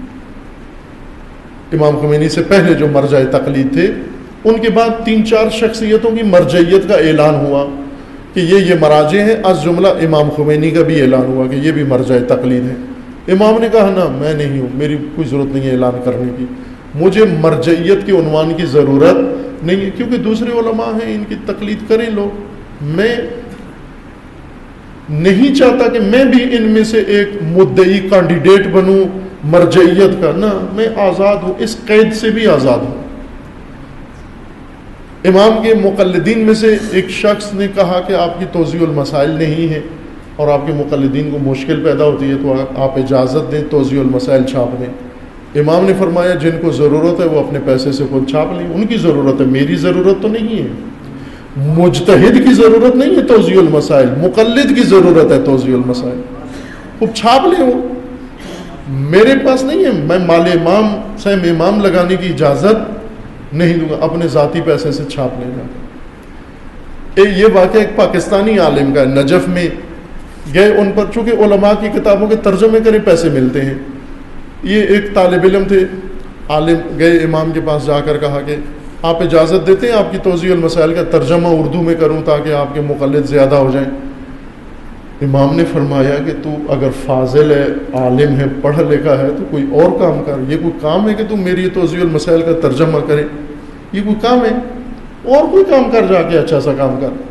امام خمینی سے پہلے جو مرجع تقلید تھے، ان کے بعد تین چار شخصیتوں کی مرجعیت کا اعلان ہوا کہ یہ یہ مراجع ہیں، از جملہ امام خمینی کا بھی اعلان ہوا کہ یہ بھی مرجع تقلید ہے. امام نے کہا نا میں نہیں ہوں، میری کوئی ضرورت نہیں ہے اعلان کرنے کی، مجھے مرجعیت کے عنوان کی ضرورت نہیں ہے، کیونکہ دوسرے علماء ہیں ان کی تقلید کریں لوگ. میں نہیں چاہتا کہ میں بھی ان میں سے ایک مدعی کینڈیڈیٹ بنوں مرجعیت کا، نہ، میں آزاد ہوں، اس قید سے بھی آزاد ہوں. امام کے مقلدین میں سے ایک شخص نے کہا کہ آپ کی توضیح المسائل نہیں ہے اور آپ کے مقلدین کو مشکل پیدا ہوتی ہے، تو آپ اجازت دیں توضیح المسائل چھاپ دیں. امام نے فرمایا جن کو ضرورت ہے وہ اپنے پیسے سے خود چھاپ لیں، ان کی ضرورت ہے، میری ضرورت تو نہیں ہے. مجتہد کی ضرورت نہیں ہے توضیح المسائل، مقلد کی ضرورت ہے توضیح المسائل، خوب چھاپ لیں. وہ میرے پاس نہیں ہے، میں مال امام سہم امام لگانے کی اجازت نہیں دوں گا، اپنے ذاتی پیسے سے چھاپ لے گا. یہ واقعہ ایک پاکستانی عالم کا ہے، نجف میں گئے، ان پر چونکہ علماء کی کتابوں کے ترجمے کرے پیسے ملتے ہیں. یہ ایک طالب علم تھے، عالم گئے امام کے پاس، جا کر کہا کہ آپ اجازت دیتے ہیں آپ کی توضیح المسائل کا ترجمہ اردو میں کروں تاکہ آپ کے مقلد زیادہ ہو جائیں. امام نے فرمایا کہ تو اگر فاضل ہے، عالم ہے، پڑھا لکھا ہے تو کوئی اور کام کر. یہ کوئی کام ہے کہ تم میری توضیح المسائل کا ترجمہ کرے؟ یہ کوئی کام ہے؟ اور کوئی کام کر، جا کے اچھا سا کام کر.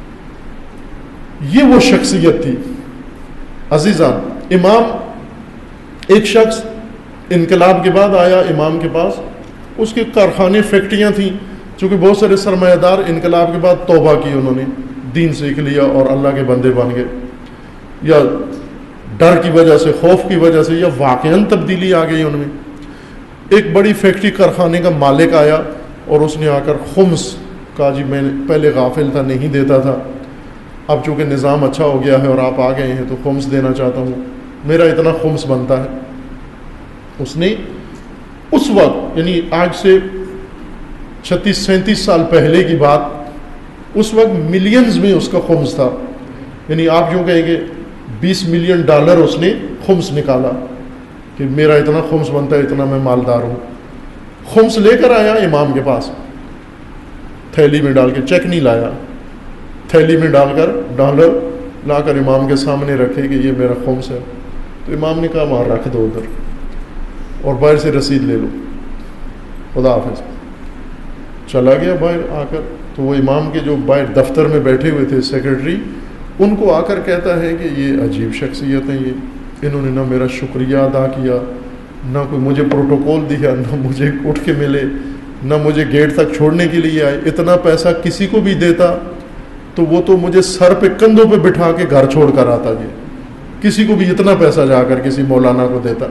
یہ وہ شخصیت تھی. عزیزان، امام ایک شخص انقلاب کے بعد آیا امام کے پاس، اس کے کارخانے فیکٹریاں تھیں، چونکہ بہت سارے سرمایہ دار انقلاب کے بعد توبہ کی، انہوں نے دین سیکھ لیا اور اللہ کے بندے بن گئے، یا ڈر کی وجہ سے، خوف کی وجہ سے، یا واقعاً تبدیلی آ گئی ان میں. ایک بڑی فیکٹری کارخانے کا مالک آیا اور اس نے آ کر خمس کہا جی میں پہلے غافل تھا، نہیں دیتا تھا، اب چونکہ نظام اچھا ہو گیا ہے اور آپ آ گئے ہیں تو خمس دینا چاہتا ہوں، میرا اتنا خمس بنتا ہے. اس نے اس وقت، یعنی آج سے چھتیس سینتیس سال پہلے کی بات، اس وقت ملینز میں اس کا خمس تھا، یعنی آپ یوں کہیں کہ بیس ملین ڈالر اس نے خمس نکالا کہ میرا اتنا خمس بنتا ہے، اتنا میں مالدار ہوں. خمس لے کر آیا امام کے پاس، تھیلی میں ڈال کے، چیک نہیں لایا، تھیلی میں ڈال کر ڈالر لا کر امام کے سامنے رکھے کہ یہ میرا خمس ہے. تو امام نے کہا وہاں رکھ دو ادھر اور باہر سے رسید لے لو، خدا حافظ. چلا گیا باہر آ کر، تو وہ امام کے جو باہر دفتر میں بیٹھے ہوئے تھے سیکرٹری، ان کو آ کر کہتا ہے کہ یہ عجیب شخصیت ہیں، یہ انہوں نے نہ میرا شکریہ ادا کیا، نہ کوئی مجھے پروٹوکول دیا، نہ مجھے اٹھ کے ملے، نہ مجھے گیٹ تک چھوڑنے کے لیے آئے. اتنا پیسہ کسی کو بھی دیتا تو وہ تو مجھے سر پہ کندھوں پہ بٹھا کے گھر چھوڑ کر آتا، یہ کسی کو بھی اتنا پیسہ جا کر کسی مولانا کو دیتا.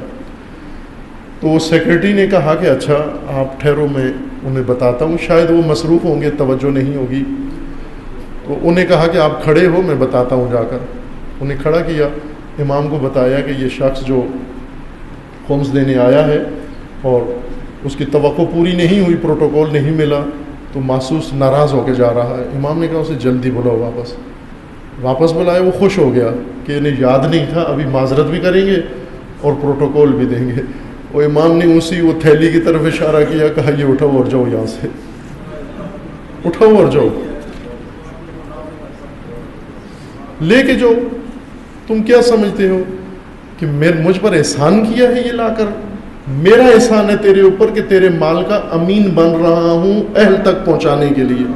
تو وہ سیکرٹری نے کہا کہ اچھا آپ ٹھہرو، میں انہیں بتاتا ہوں، شاید وہ مصروف ہوں گے، توجہ نہیں ہوگی. تو انہیں کہا کہ آپ کھڑے ہو، میں بتاتا ہوں. جا کر انہیں کھڑا کیا، امام کو بتایا کہ یہ شخص جو خمس دینے آیا ہے اور اس کی توقع پوری نہیں ہوئی، پروٹوکول نہیں ملا، تو محسوس ناراض ہو کے جا رہا ہے. امام نے کہا اسے جلدی بلاؤ واپس. واپس بلایا، وہ خوش ہو گیا کہ انہیں یاد نہیں تھا، ابھی معذرت بھی کریں گے اور پروٹوکول بھی دیں گے. وہ امام نے اسی وہ تھیلی کی طرف اشارہ کیا، کہا یہ اٹھاؤ اور جاؤ یہاں سے، اٹھاؤ اور جاؤ، لے کے جاؤ. تم کیا سمجھتے ہو کہ مجھ پر احسان کیا ہے یہ لا کر؟ میرا احسان ہے تیرے اوپر کہ تیرے مال کا امین بن رہا ہوں اہل تک پہنچانے کے لیے.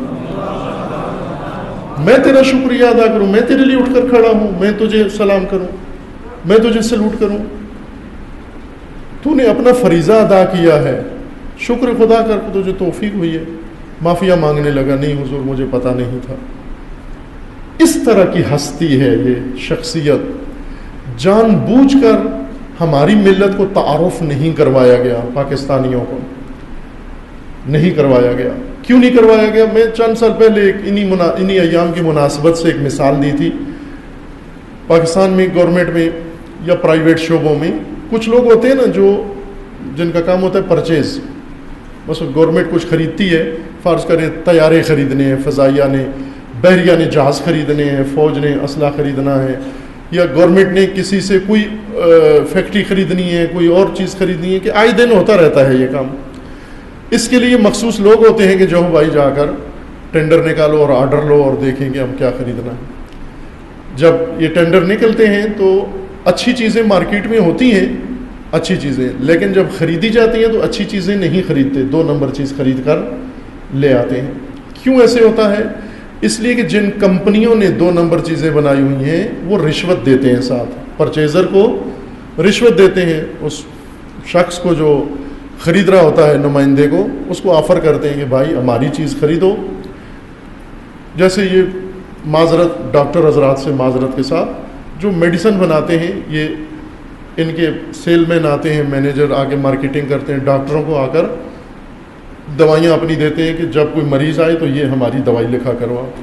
میں تیرا شکریہ ادا کروں، میں تیرے لیے اٹھ کر کھڑا ہوں، میں تجھے سلام کروں، میں تجھے سلوٹ کروں. تو نے اپنا فریضہ ادا کیا ہے، شکر خدا کر کے تجھے توفیق ہوئی ہے. معافیا مانگنے لگا، نہیں حضور مجھے پتہ نہیں تھا. اس طرح کی ہستی ہے یہ شخصیت. جان بوجھ کر ہماری ملت کو تعارف نہیں کروایا گیا، پاکستانیوں کو نہیں کروایا گیا. کیوں نہیں کروایا گیا؟ میں چند سال پہلے ایک انہی منا انہی ایام کی مناسبت سے ایک مثال دی تھی. پاکستان میں گورنمنٹ میں یا پرائیویٹ شعبوں میں کچھ لوگ ہوتے ہیں نا جو جن کا کام ہوتا ہے پرچیز. بس گورنمنٹ کچھ خریدتی ہے، فرض کریں طیارے خریدنے ہیں، فضائیہ نے بحریہ نے جہاز خریدنے ہیں، فوج نے اسلحہ خریدنا ہے، یا گورنمنٹ نے کسی سے کوئی فیکٹری خریدنی ہے، کوئی اور چیز خریدنی ہے، کہ آئے دن ہوتا رہتا ہے یہ کام. اس کے لیے مخصوص لوگ ہوتے ہیں کہ جو بھائی جا کر ٹینڈر نکالو اور آرڈر لو اور دیکھیں کہ ہم کیا خریدنا ہے. جب یہ ٹینڈر نکلتے ہیں تو اچھی چیزیں مارکیٹ میں ہوتی ہیں، اچھی چیزیں، لیکن جب خریدی جاتی ہیں تو اچھی چیزیں نہیں خریدتے، دو نمبر چیز خرید کر لے آتے ہیں. کیوں ایسے ہوتا ہے؟ اس لیے کہ جن کمپنیوں نے دو نمبر چیزیں بنائی ہوئی ہیں وہ رشوت دیتے ہیں، ساتھ پرچیزر کو رشوت دیتے ہیں. اس شخص کو جو خرید رہا ہوتا ہے، نمائندے کو، اس کو آفر کرتے ہیں کہ بھائی ہماری چیز خریدو. جیسے یہ معذرت ڈاکٹر حضرات سے معذرت کے ساتھ جو میڈیسن بناتے ہیں، یہ ان کے سیل مین آتے ہیں، مینیجر آ کے مارکیٹنگ کرتے ہیں، ڈاکٹروں کو آ کر دوائیاں اپنی دیتے ہیں کہ جب کوئی مریض آئے تو یہ ہماری دوائی لکھا کرو آپ.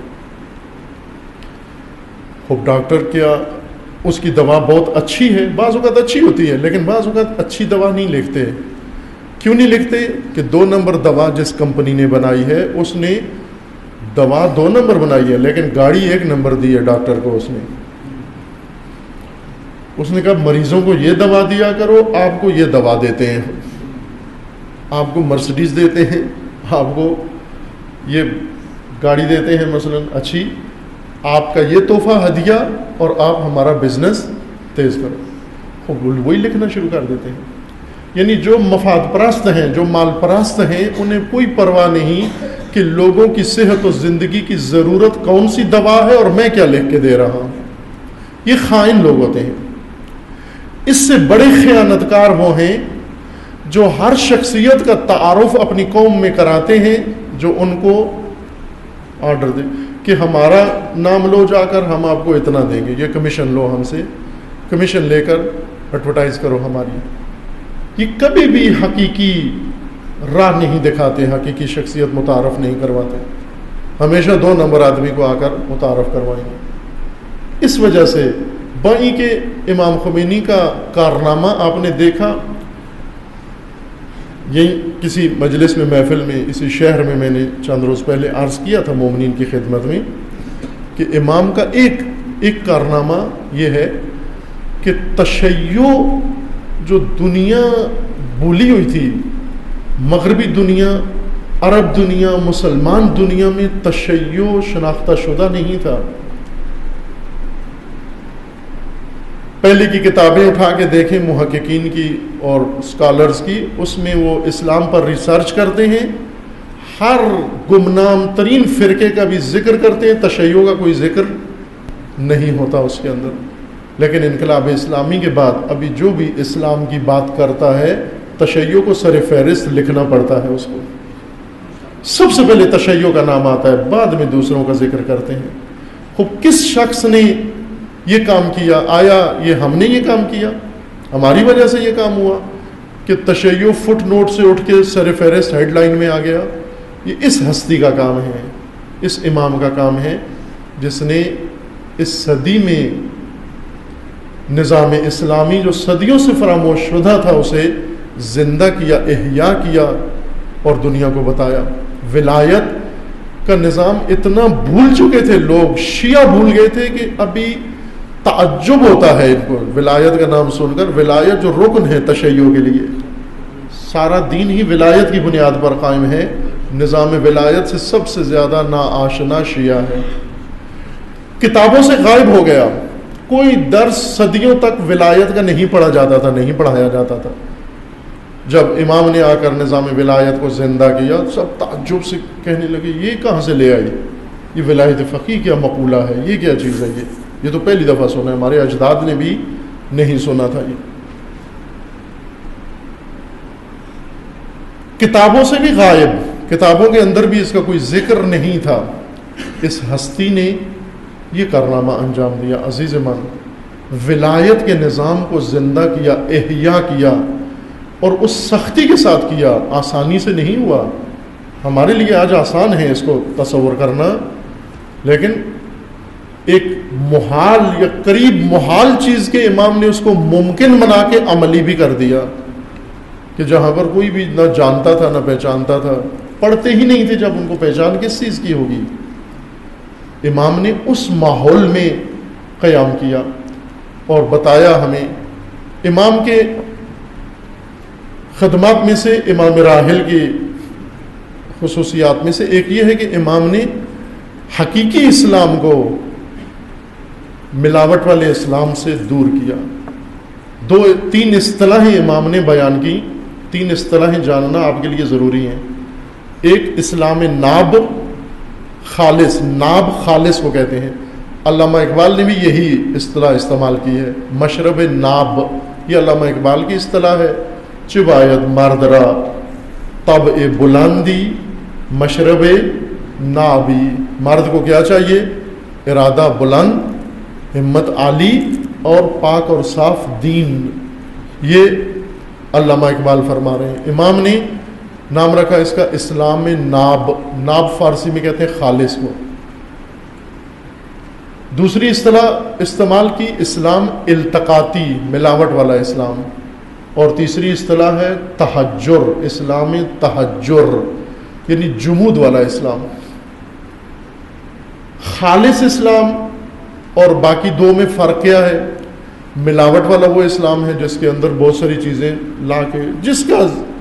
خوب ڈاکٹر کیا اس کی دوا بہت اچھی ہے، بعض اوقات اچھی ہوتی ہے لیکن بعض اوقات اچھی دوا نہیں لکھتے. کیوں نہیں لکھتے؟ کہ دو نمبر دوا جس کمپنی نے بنائی ہے اس نے دوا دو نمبر بنائی ہے لیکن گاڑی ایک نمبر دی ہے ڈاکٹر کو. اس نے اس نے کہا مریضوں کو یہ دوا دیا کرو، آپ کو یہ دوا دیتے ہیں، آپ کو مرسڈیز دیتے ہیں، آپ کو یہ گاڑی دیتے ہیں مثلا اچھی، آپ کا یہ تحفہ ہدیہ، اور آپ ہمارا بزنس تیز کرو. وہی لکھنا شروع کر دیتے ہیں. یعنی جو مفاد پرست ہیں، جو مال پرست ہیں، انہیں کوئی پرواہ نہیں کہ لوگوں کی صحت و زندگی کی ضرورت کون سی دوا ہے اور میں کیا لکھ کے دے رہا ہوں. یہ خائن لوگ ہوتے ہیں. اس سے بڑے خیانت کار وہ ہیں جو ہر شخصیت کا تعارف اپنی قوم میں کراتے ہیں، جو ان کو آرڈر دے کہ ہمارا نام لو جا کر، ہم آپ کو اتنا دیں گے، یہ کمیشن لو ہم سے، کمیشن لے کر ایڈورٹائز کرو ہماری. یہ کبھی بھی حقیقی راہ نہیں دکھاتے، حقیقی شخصیت متعارف نہیں کرواتے، ہمیشہ دو نمبر آدمی کو آ کر متعارف کروائیں گے. اس وجہ سے بائیں کے امام خمینی کا کارنامہ آپ نے دیکھا. یہی کسی مجلس میں، محفل میں، اسی شہر میں میں نے چند روز پہلے عرض کیا تھا مومنین کی خدمت میں کہ امام کا ایک ایک کارنامہ یہ ہے کہ تشیع جو دنیا بھولی ہوئی تھی، مغربی دنیا، عرب دنیا، مسلمان دنیا میں تشیع شناختہ شدہ نہیں تھا. پہلے کی کتابیں اٹھا کے دیکھیں محققین کی اور اسکالرز کی، اس میں وہ اسلام پر ریسرچ کرتے ہیں، ہر گمنام ترین فرقے کا بھی ذکر کرتے ہیں، تشیع کا کوئی ذکر نہیں ہوتا اس کے اندر. لیکن انقلاب اسلامی کے بعد ابھی جو بھی اسلام کی بات کرتا ہے تشیع کو سر فہرست لکھنا پڑتا ہے. اس کو سب سے پہلے تشیع کا نام آتا ہے، بعد میں دوسروں کا ذکر کرتے ہیں. خوب کس شخص نے یہ کام کیا؟ آیا یہ ہم نے یہ کام کیا؟ ہماری وجہ سے یہ کام ہوا کہ تشیع فٹ نوٹ سے اٹھ کے سر فہرست ہیڈ لائن میں آ گیا؟ یہ اس ہستی کا کام ہے، اس امام کا کام ہے جس نے اس صدی میں نظام اسلامی جو صدیوں سے فراموش شدہ تھا اسے زندہ کیا، احیاء کیا اور دنیا کو بتایا. ولایت کا نظام اتنا بھول چکے تھے لوگ، شیعہ بھول گئے تھے کہ ابھی تعجب ہوتا ہے ان کو ولایت کا نام سن کر۔ ولایت جو رکن ہے تشیع کے لیے، سارا دین ہی ولایت کی بنیاد پر قائم ہے، نظام ولایت سے سب سے زیادہ ناآشنا شیعہ ہے۔ کتابوں سے غائب ہو گیا، کوئی درس صدیوں تک ولایت کا نہیں پڑھا جاتا تھا، نہیں پڑھایا جاتا تھا۔ جب امام نے آ کر نظام ولایت کو زندہ کیا، سب تعجب سے کہنے لگے یہ کہاں سے لے آئی، یہ ولایت فقیہ کیا مقولہ ہے، یہ کیا چیز ہے، یہ یہ تو پہلی دفعہ سنا ہے، ہمارے اجداد نے بھی نہیں سنا تھا۔ یہ کتابوں سے بھی غائب، کتابوں کے اندر بھی اس کا کوئی ذکر نہیں تھا۔ اس ہستی نے یہ کارنامہ انجام دیا۔ عزیز من، ولایت کے نظام کو زندہ کیا، احیاء کیا، اور اس سختی کے ساتھ کیا، آسانی سے نہیں ہوا۔ ہمارے لیے آج آسان ہے اس کو تصور کرنا، لیکن ایک محال یا قریب محال چیز کے امام نے اس کو ممکن بنا کے عملی بھی کر دیا، کہ جہاں پر کوئی بھی نہ جانتا تھا نہ پہچانتا تھا، پڑھتے ہی نہیں تھے، جب ان کو پہچان کس چیز کی ہوگی؟ امام نے اس ماحول میں قیام کیا اور بتایا ہمیں۔ امام کے خدمات میں سے، امام راحل کی خصوصیات میں سے ایک یہ ہے کہ امام نے حقیقی اسلام کو ملاوٹ والے اسلام سے دور کیا۔ دو تین اصطلاحیں امام نے بیان کی، تین اصطلاحیں جاننا آپ کے لیے ضروری ہیں۔ ایک اسلام ناب، خالص، ناب خالص کو کہتے ہیں۔ علامہ اقبال نے بھی یہی اصطلاح استعمال کی ہے، مشرب ناب، یہ علامہ اقبال کی اصطلاح ہے۔ چبایت مردرا طبع بلندی مشرب نابی، مرد کو کیا چاہیے؟ ارادہ بلند، ہمت عالی اور پاک اور صاف دین۔ یہ علامہ اقبال فرما رہے ہیں۔ امام نے نام رکھا اس کا اسلام ناب، ناب فارسی میں کہتے ہیں خالص کو۔ دوسری اصطلاح استعمال کی اسلام التقاطی، ملاوٹ والا اسلام، اور تیسری اصطلاح ہے تحجر، اسلام تحجر یعنی جمود والا اسلام۔ خالص اسلام اور باقی دو میں فرق کیا ہے؟ ملاوٹ والا وہ اسلام ہے جس کے اندر بہت ساری چیزیں لا کے، جس کا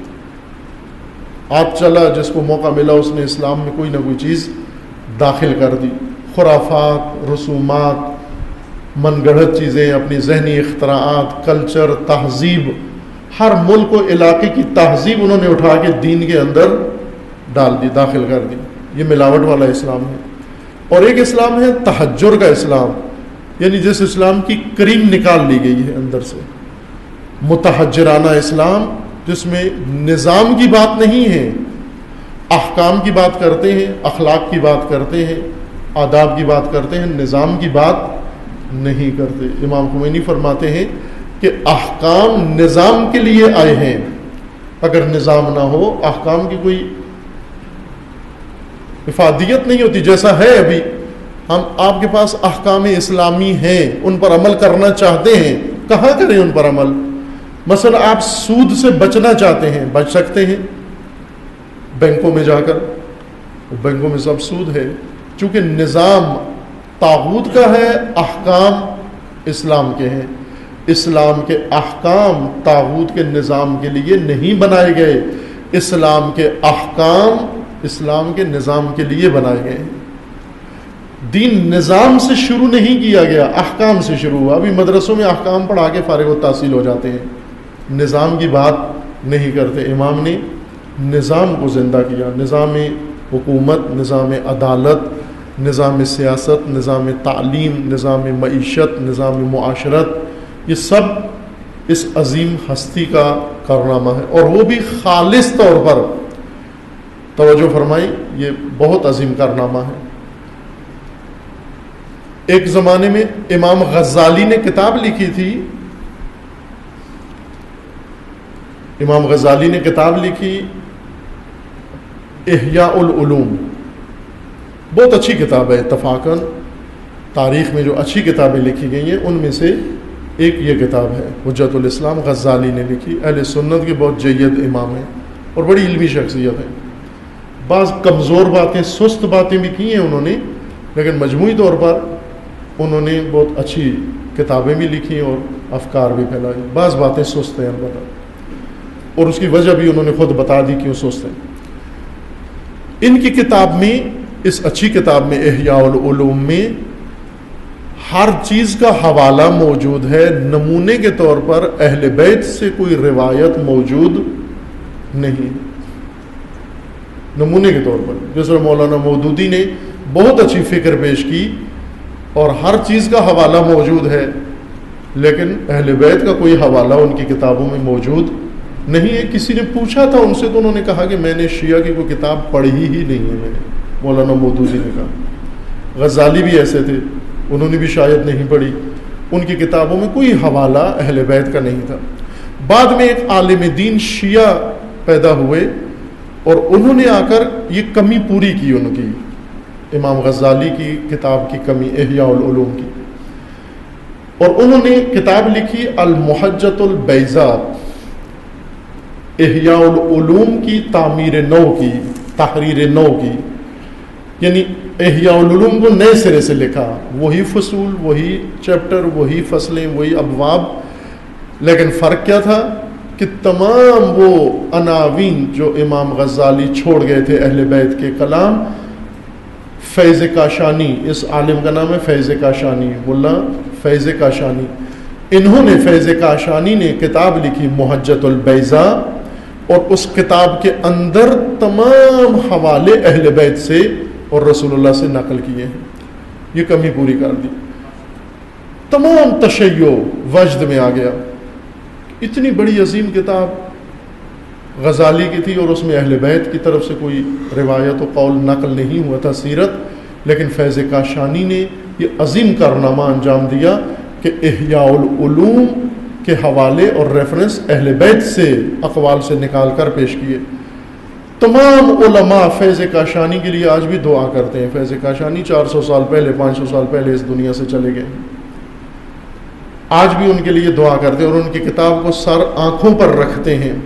آپ چلا، جس کو موقع ملا اس نے اسلام میں کوئی نہ کوئی چیز داخل کر دی، خرافات، رسومات، من گڑھت چیزیں، اپنی ذہنی اختراعات، کلچر، تہذیب، ہر ملک و علاقے کی تہذیب انہوں نے اٹھا کے دین کے اندر ڈال دی، داخل کر دی۔ یہ ملاوٹ والا اسلام ہے۔ اور ایک اسلام ہے تحجر کا اسلام، یعنی جس اسلام کی کریم نکال لی گئی ہے اندر سے، متحجرانہ اسلام، جس میں نظام کی بات نہیں ہے، احکام کی بات کرتے ہیں، اخلاق کی بات کرتے ہیں، آداب کی بات کرتے ہیں، نظام کی بات نہیں کرتے۔ امام خمینی فرماتے ہیں کہ احکام نظام کے لیے آئے ہیں، اگر نظام نہ ہو احکام کی کوئی افادیت نہیں ہوتی۔ جیسا ہے ابھی ہم آپ کے پاس احکام اسلامی ہیں، ان پر عمل کرنا چاہتے ہیں، کہاں کریں ان پر عمل؟ مثلا آپ سود سے بچنا چاہتے ہیں، بچ سکتے ہیں بینکوں میں جا کر، بینکوں میں سب سود ہے، چونکہ نظام طاغوت کا ہے، احکام اسلام کے ہیں۔ اسلام کے احکام طاغوت کے نظام کے لیے نہیں بنائے گئے، اسلام کے احکام اسلام کے نظام کے لیے بنائے گئے ہیں۔ دین نظام سے شروع نہیں کیا گیا، احکام سے شروع ہوا۔ ابھی مدرسوں میں احکام پڑھا کے فارغ التحصیل ہو جاتے ہیں، نظام کی بات نہیں کرتے۔ امام نے نظام کو زندہ کیا، نظام حکومت، نظام عدالت، نظام سیاست، نظام تعلیم، نظام معیشت، نظام معاشرت، یہ سب اس عظیم ہستی کا کارنامہ ہے، اور وہ بھی خالص طور پر۔ توجہ فرمائی، یہ بہت عظیم کارنامہ ہے۔ ایک زمانے میں امام غزالی نے کتاب لکھی تھی، امام غزالی نے کتاب لکھی احیاء العلوم، بہت اچھی کتاب ہے اتفاقاً، تاریخ میں جو اچھی کتابیں لکھی گئی ہیں ان میں سے ایک یہ کتاب ہے، حجت الاسلام غزالی نے لکھی، اہل سنت کے بہت جید امام ہیں اور بڑی علمی شخصیت ہے۔ بعض کمزور باتیں سست باتیں بھی کی ہیں انہوں نے، لیکن مجموعی طور پر انہوں نے بہت اچھی کتابیں بھی لکھی اور افکار بھی پھیلائی. بعض باتیں سست ہیں البتہ، اور اس کی وجہ بھی انہوں نے خود بتا دی کیوں سست ہیں. ان کی کتاب میں، اس اچھی کتاب میں احیاء العلوم میں ہر چیز کا حوالہ موجود ہے. نمونے کے طور پر اہل بیت سے کوئی روایت موجود نہیں. نمونے کے طور پر جس طرح مولانا مودودی نے بہت اچھی فکر پیش کی اور ہر چیز کا حوالہ موجود ہے، لیکن اہل بیت کا کوئی حوالہ ان کی کتابوں میں موجود نہیں ہے. کسی نے پوچھا تھا ان سے تو انہوں نے کہا کہ میں نے شیعہ کی کوئی کتاب پڑھی ہی نہیں ہے. میں نے مولانا مودودی نے کہا. غزالی بھی ایسے تھے، انہوں نے بھی شاید نہیں پڑھی. ان کی کتابوں میں کوئی حوالہ اہل بیت کا نہیں تھا. بعد میں ایک عالم دین شیعہ پیدا ہوئے اور انہوں نے آ کر یہ کمی پوری کی ان کی، امام غزالی کی کتاب کی کمی احیاء العلوم کی. اور انہوں نے کتاب لکھی المحجۃ البیضاء، احیاء العلوم کی تعمیر نو کی، تحریر نو کی، یعنی احیاء العلوم کو نئے سرے سے لکھا. وہی فصول، وہی چیپٹر، وہی فصلیں، وہی ابواب، لیکن فرق کیا تھا کہ تمام وہ عناوین جو امام غزالی چھوڑ گئے تھے اہل بیت کے کلام. فیض کاشانی، اس عالم کا نام ہے فیض کاشانی، ملا فیض کاشانی. انہوں نے، فیض کاشانی نے کتاب لکھی محجۃ البیضاء، اور اس کتاب کے اندر تمام حوالے اہل بیت سے اور رسول اللہ سے نقل کیے ہیں. یہ کمی پوری کر دی. تمام تشیع وجد میں آ گیا. اتنی بڑی عظیم کتاب غزالی کی تھی اور اس میں اہل بیت کی طرف سے کوئی روایت و قول نقل نہیں ہوا تھا سیرت، لیکن فیض کاشانی نے یہ عظیم کارنامہ انجام دیا کہ احیاء العلوم کے حوالے اور ریفرنس اہل بیت سے اقوال سے نکال کر پیش کیے. تمام علماء فیض کاشانی کے لیے آج بھی دعا کرتے ہیں. فیض کاشانی چار سو سال پہلے، پانچ سو سال پہلے اس دنیا سے چلے گئے. آج بھی ان کے لیے دعا کرتے ہیں اور ان کی کتاب کو سر آنکھوں پر رکھتے ہیں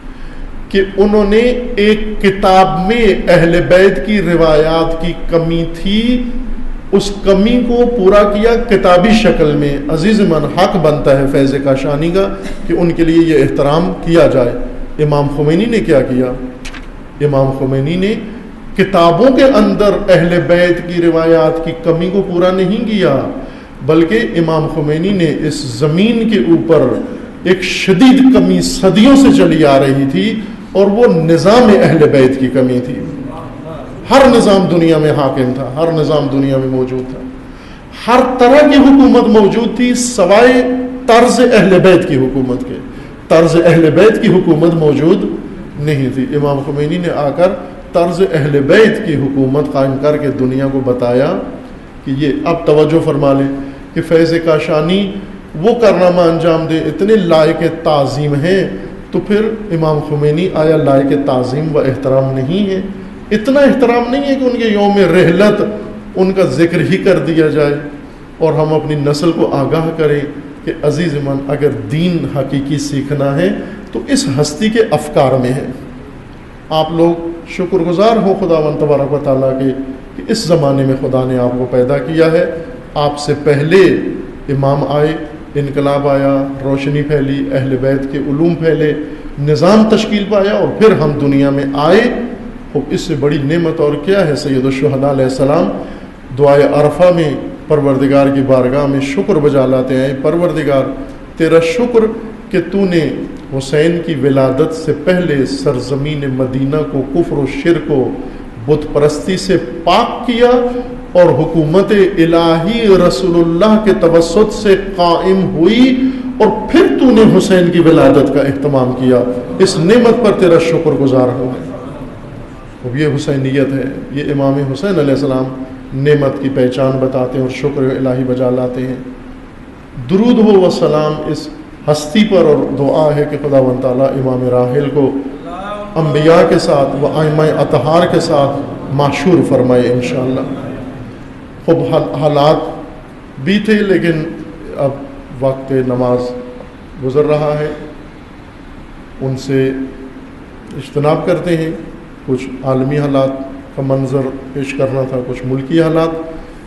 کہ انہوں نے ایک کتاب میں اہل بیت کی روایات کی کمی تھی، اس کمی کو پورا کیا کتابی شکل میں. عزیز من حق بنتا ہے فیض کاشانی کا کہ ان کے لیے یہ احترام کیا جائے. امام خمینی نے کیا کیا؟ امام خمینی نے کتابوں کے اندر اہل بیت کی روایات کی کمی کو پورا نہیں کیا، بلکہ امام خمینی نے اس زمین کے اوپر ایک شدید کمی صدیوں سے چلی آ رہی تھی، اور وہ نظام اہل بیت کی کمی تھی. ہر نظام دنیا میں حاکم تھا، ہر نظام دنیا میں موجود تھا، ہر طرح کی حکومت موجود تھی سوائے طرز اہل بیت کی حکومت کے. طرز اہل بیت کی حکومت موجود نہیں تھی. امام خمینی نے آ کر طرز اہل بیت کی حکومت قائم کر کے دنیا کو بتایا کہ یہ. اب توجہ فرما لیں کہ فیض کاشانی وہ کارنامہ انجام دے اتنے لائق تعظیم ہیں، تو پھر امام خمینی آیا لائق تعظیم و احترام نہیں ہے؟ اتنا احترام نہیں ہے کہ ان کے یوم رحلت ان کا ذکر ہی کر دیا جائے اور ہم اپنی نسل کو آگاہ کریں کہ عزیز من اگر دین حقیقی سیکھنا ہے تو اس ہستی کے افکار میں ہے. آپ لوگ شکر گزار ہو خداوند تبارک و تعالیٰ کے کہ اس زمانے میں خدا نے آپ کو پیدا کیا ہے. آپ سے پہلے امام آئے، انقلاب آیا، روشنی پھیلی، اہل بیت کے علوم پھیلے، نظام تشکیل پایا، اور پھر ہم دنیا میں آئے. اس سے بڑی نعمت اور کیا ہے؟ سید الشہداء علیہ السلام دعائے عرفہ میں پروردگار کی بارگاہ میں شکر بجا لاتے ہیں. پروردگار تیرا شکر کہ تو نے حسین کی ولادت سے پہلے سرزمین مدینہ کو کفر و شرک و بت پرستی سے پاک کیا، اور حکومت الہی رسول اللہ کے توسط سے قائم ہوئی، اور پھر تو نے حسین کی ولادت کا اہتمام کیا. اس نعمت پر تیرا شکر گزار ہو. اب یہ حسینیت ہے، یہ امام حسین علیہ السلام نعمت کی پہچان بتاتے ہیں اور شکر الہی بجا لاتے ہیں. درود ہو و سلام اس ہستی پر، اور دعا ہے کہ خداوند تعالیٰ امام راحل کو انبیاء کے ساتھ و ائمہ اطہار کے ساتھ معشور فرمائے انشاءاللہ. خب حالات بھی تھے، لیکن اب وقت نماز گزر رہا ہے، ان سے اجتناب کرتے ہیں. کچھ عالمی حالات کا منظر پیش کرنا تھا، کچھ ملکی حالات۔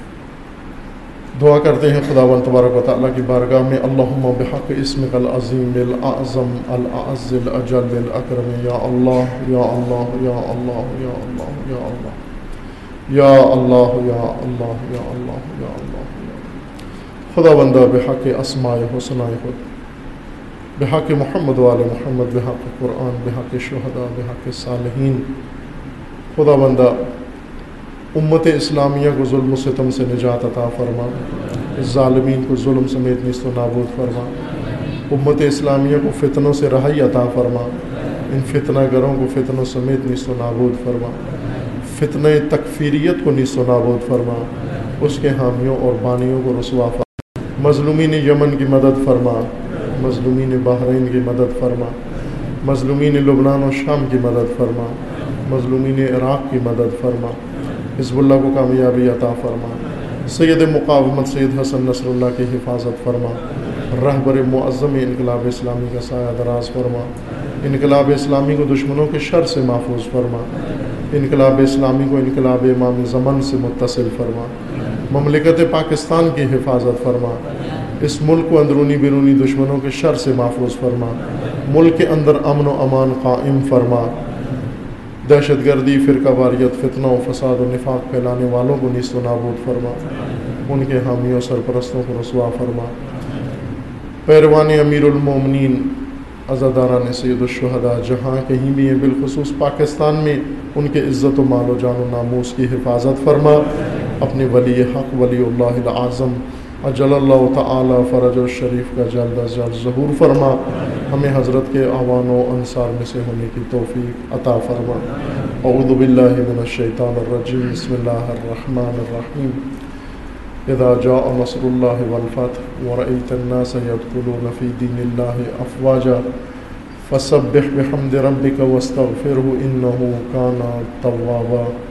دعا کرتے ہیں خداوند تبارک و تعالیٰ کی بارگاہ میں، اللہم بحق اسمک العظیم الاعظم الاعز الاجل الاکرم، یا اللہ یا اللہ یا اللہ یا اللہ یا اللہ یا اللہ یا اللہ یا اللہ یا اللہ یا خداوندہ بحق اسماء حسنائے خود، بحق محمد وآل محمد، بحق قرآن، بحق شہداء، بحق صالحین، خداوندہ امت اسلامیہ کو ظلم و ستم سے نجات عطا فرما، ظالمین کو ظلم سمیت نیست و نابود فرما، امت اسلامیہ کو فتنوں سے رہائی عطا فرما، ان فتنہ گروں کو فتنوں سمیت نیست و نابود فرما، فتنہ تکفیریت کو نیست و نابود فرما، اس کے حامیوں اور بانیوں کو رسوا فرما، مظلومین یمن کی مدد فرما، مظلومین بحرین کی مدد فرما، مظلومین لبنان و شام کی مدد فرما، مظلومین عراق کی مدد فرما، حزب اللہ کو کامیابی عطا فرما، سید مقاومت سید حسن نصر اللہ کی حفاظت فرما، رہبر معظم انقلاب اسلامی کا سایہ دراز فرما، انقلاب اسلامی کو دشمنوں کے شر سے محفوظ فرما، انقلاب اسلامی کو انقلاب امام زمن سے متصل فرما، مملکت پاکستان کی حفاظت فرما، اس ملک کو اندرونی بیرونی دشمنوں کے شر سے محفوظ فرما، ملک کے اندر امن و امان قائم فرما، دہشت گردی، فرقہ واریت، فتنہ و فساد و نفاق پھیلانے والوں کو نیست و نابود فرما، ان کے حامیوں سرپرستوں کو رسوا فرما، پیروان امیر المومنین عزاداران سید الشہداء جہاں کہیں بھی ہیں، بالخصوص پاکستان میں، ان کے عزت و مال و جان و ناموس کی حفاظت فرما، اپنے ولی حق ولی اللہ العظم اجل اللہ تعالی فرج الشریف کا جلد از جلد ظہور فرما، ہمیں حضرت کے اعوان و انصار میں سے ہونے کی توفیق عطا فرما۔ اعوذ باللہ من الشیطان الرجیم، بسم اللہ الرحمن الرحیم، اذا جاء نصر اللہ والفتح ورأیت الناس يدخلون فی دین اللہ افواجا فسبح بحمد ربک واستغفرہ انہ کان توابا۔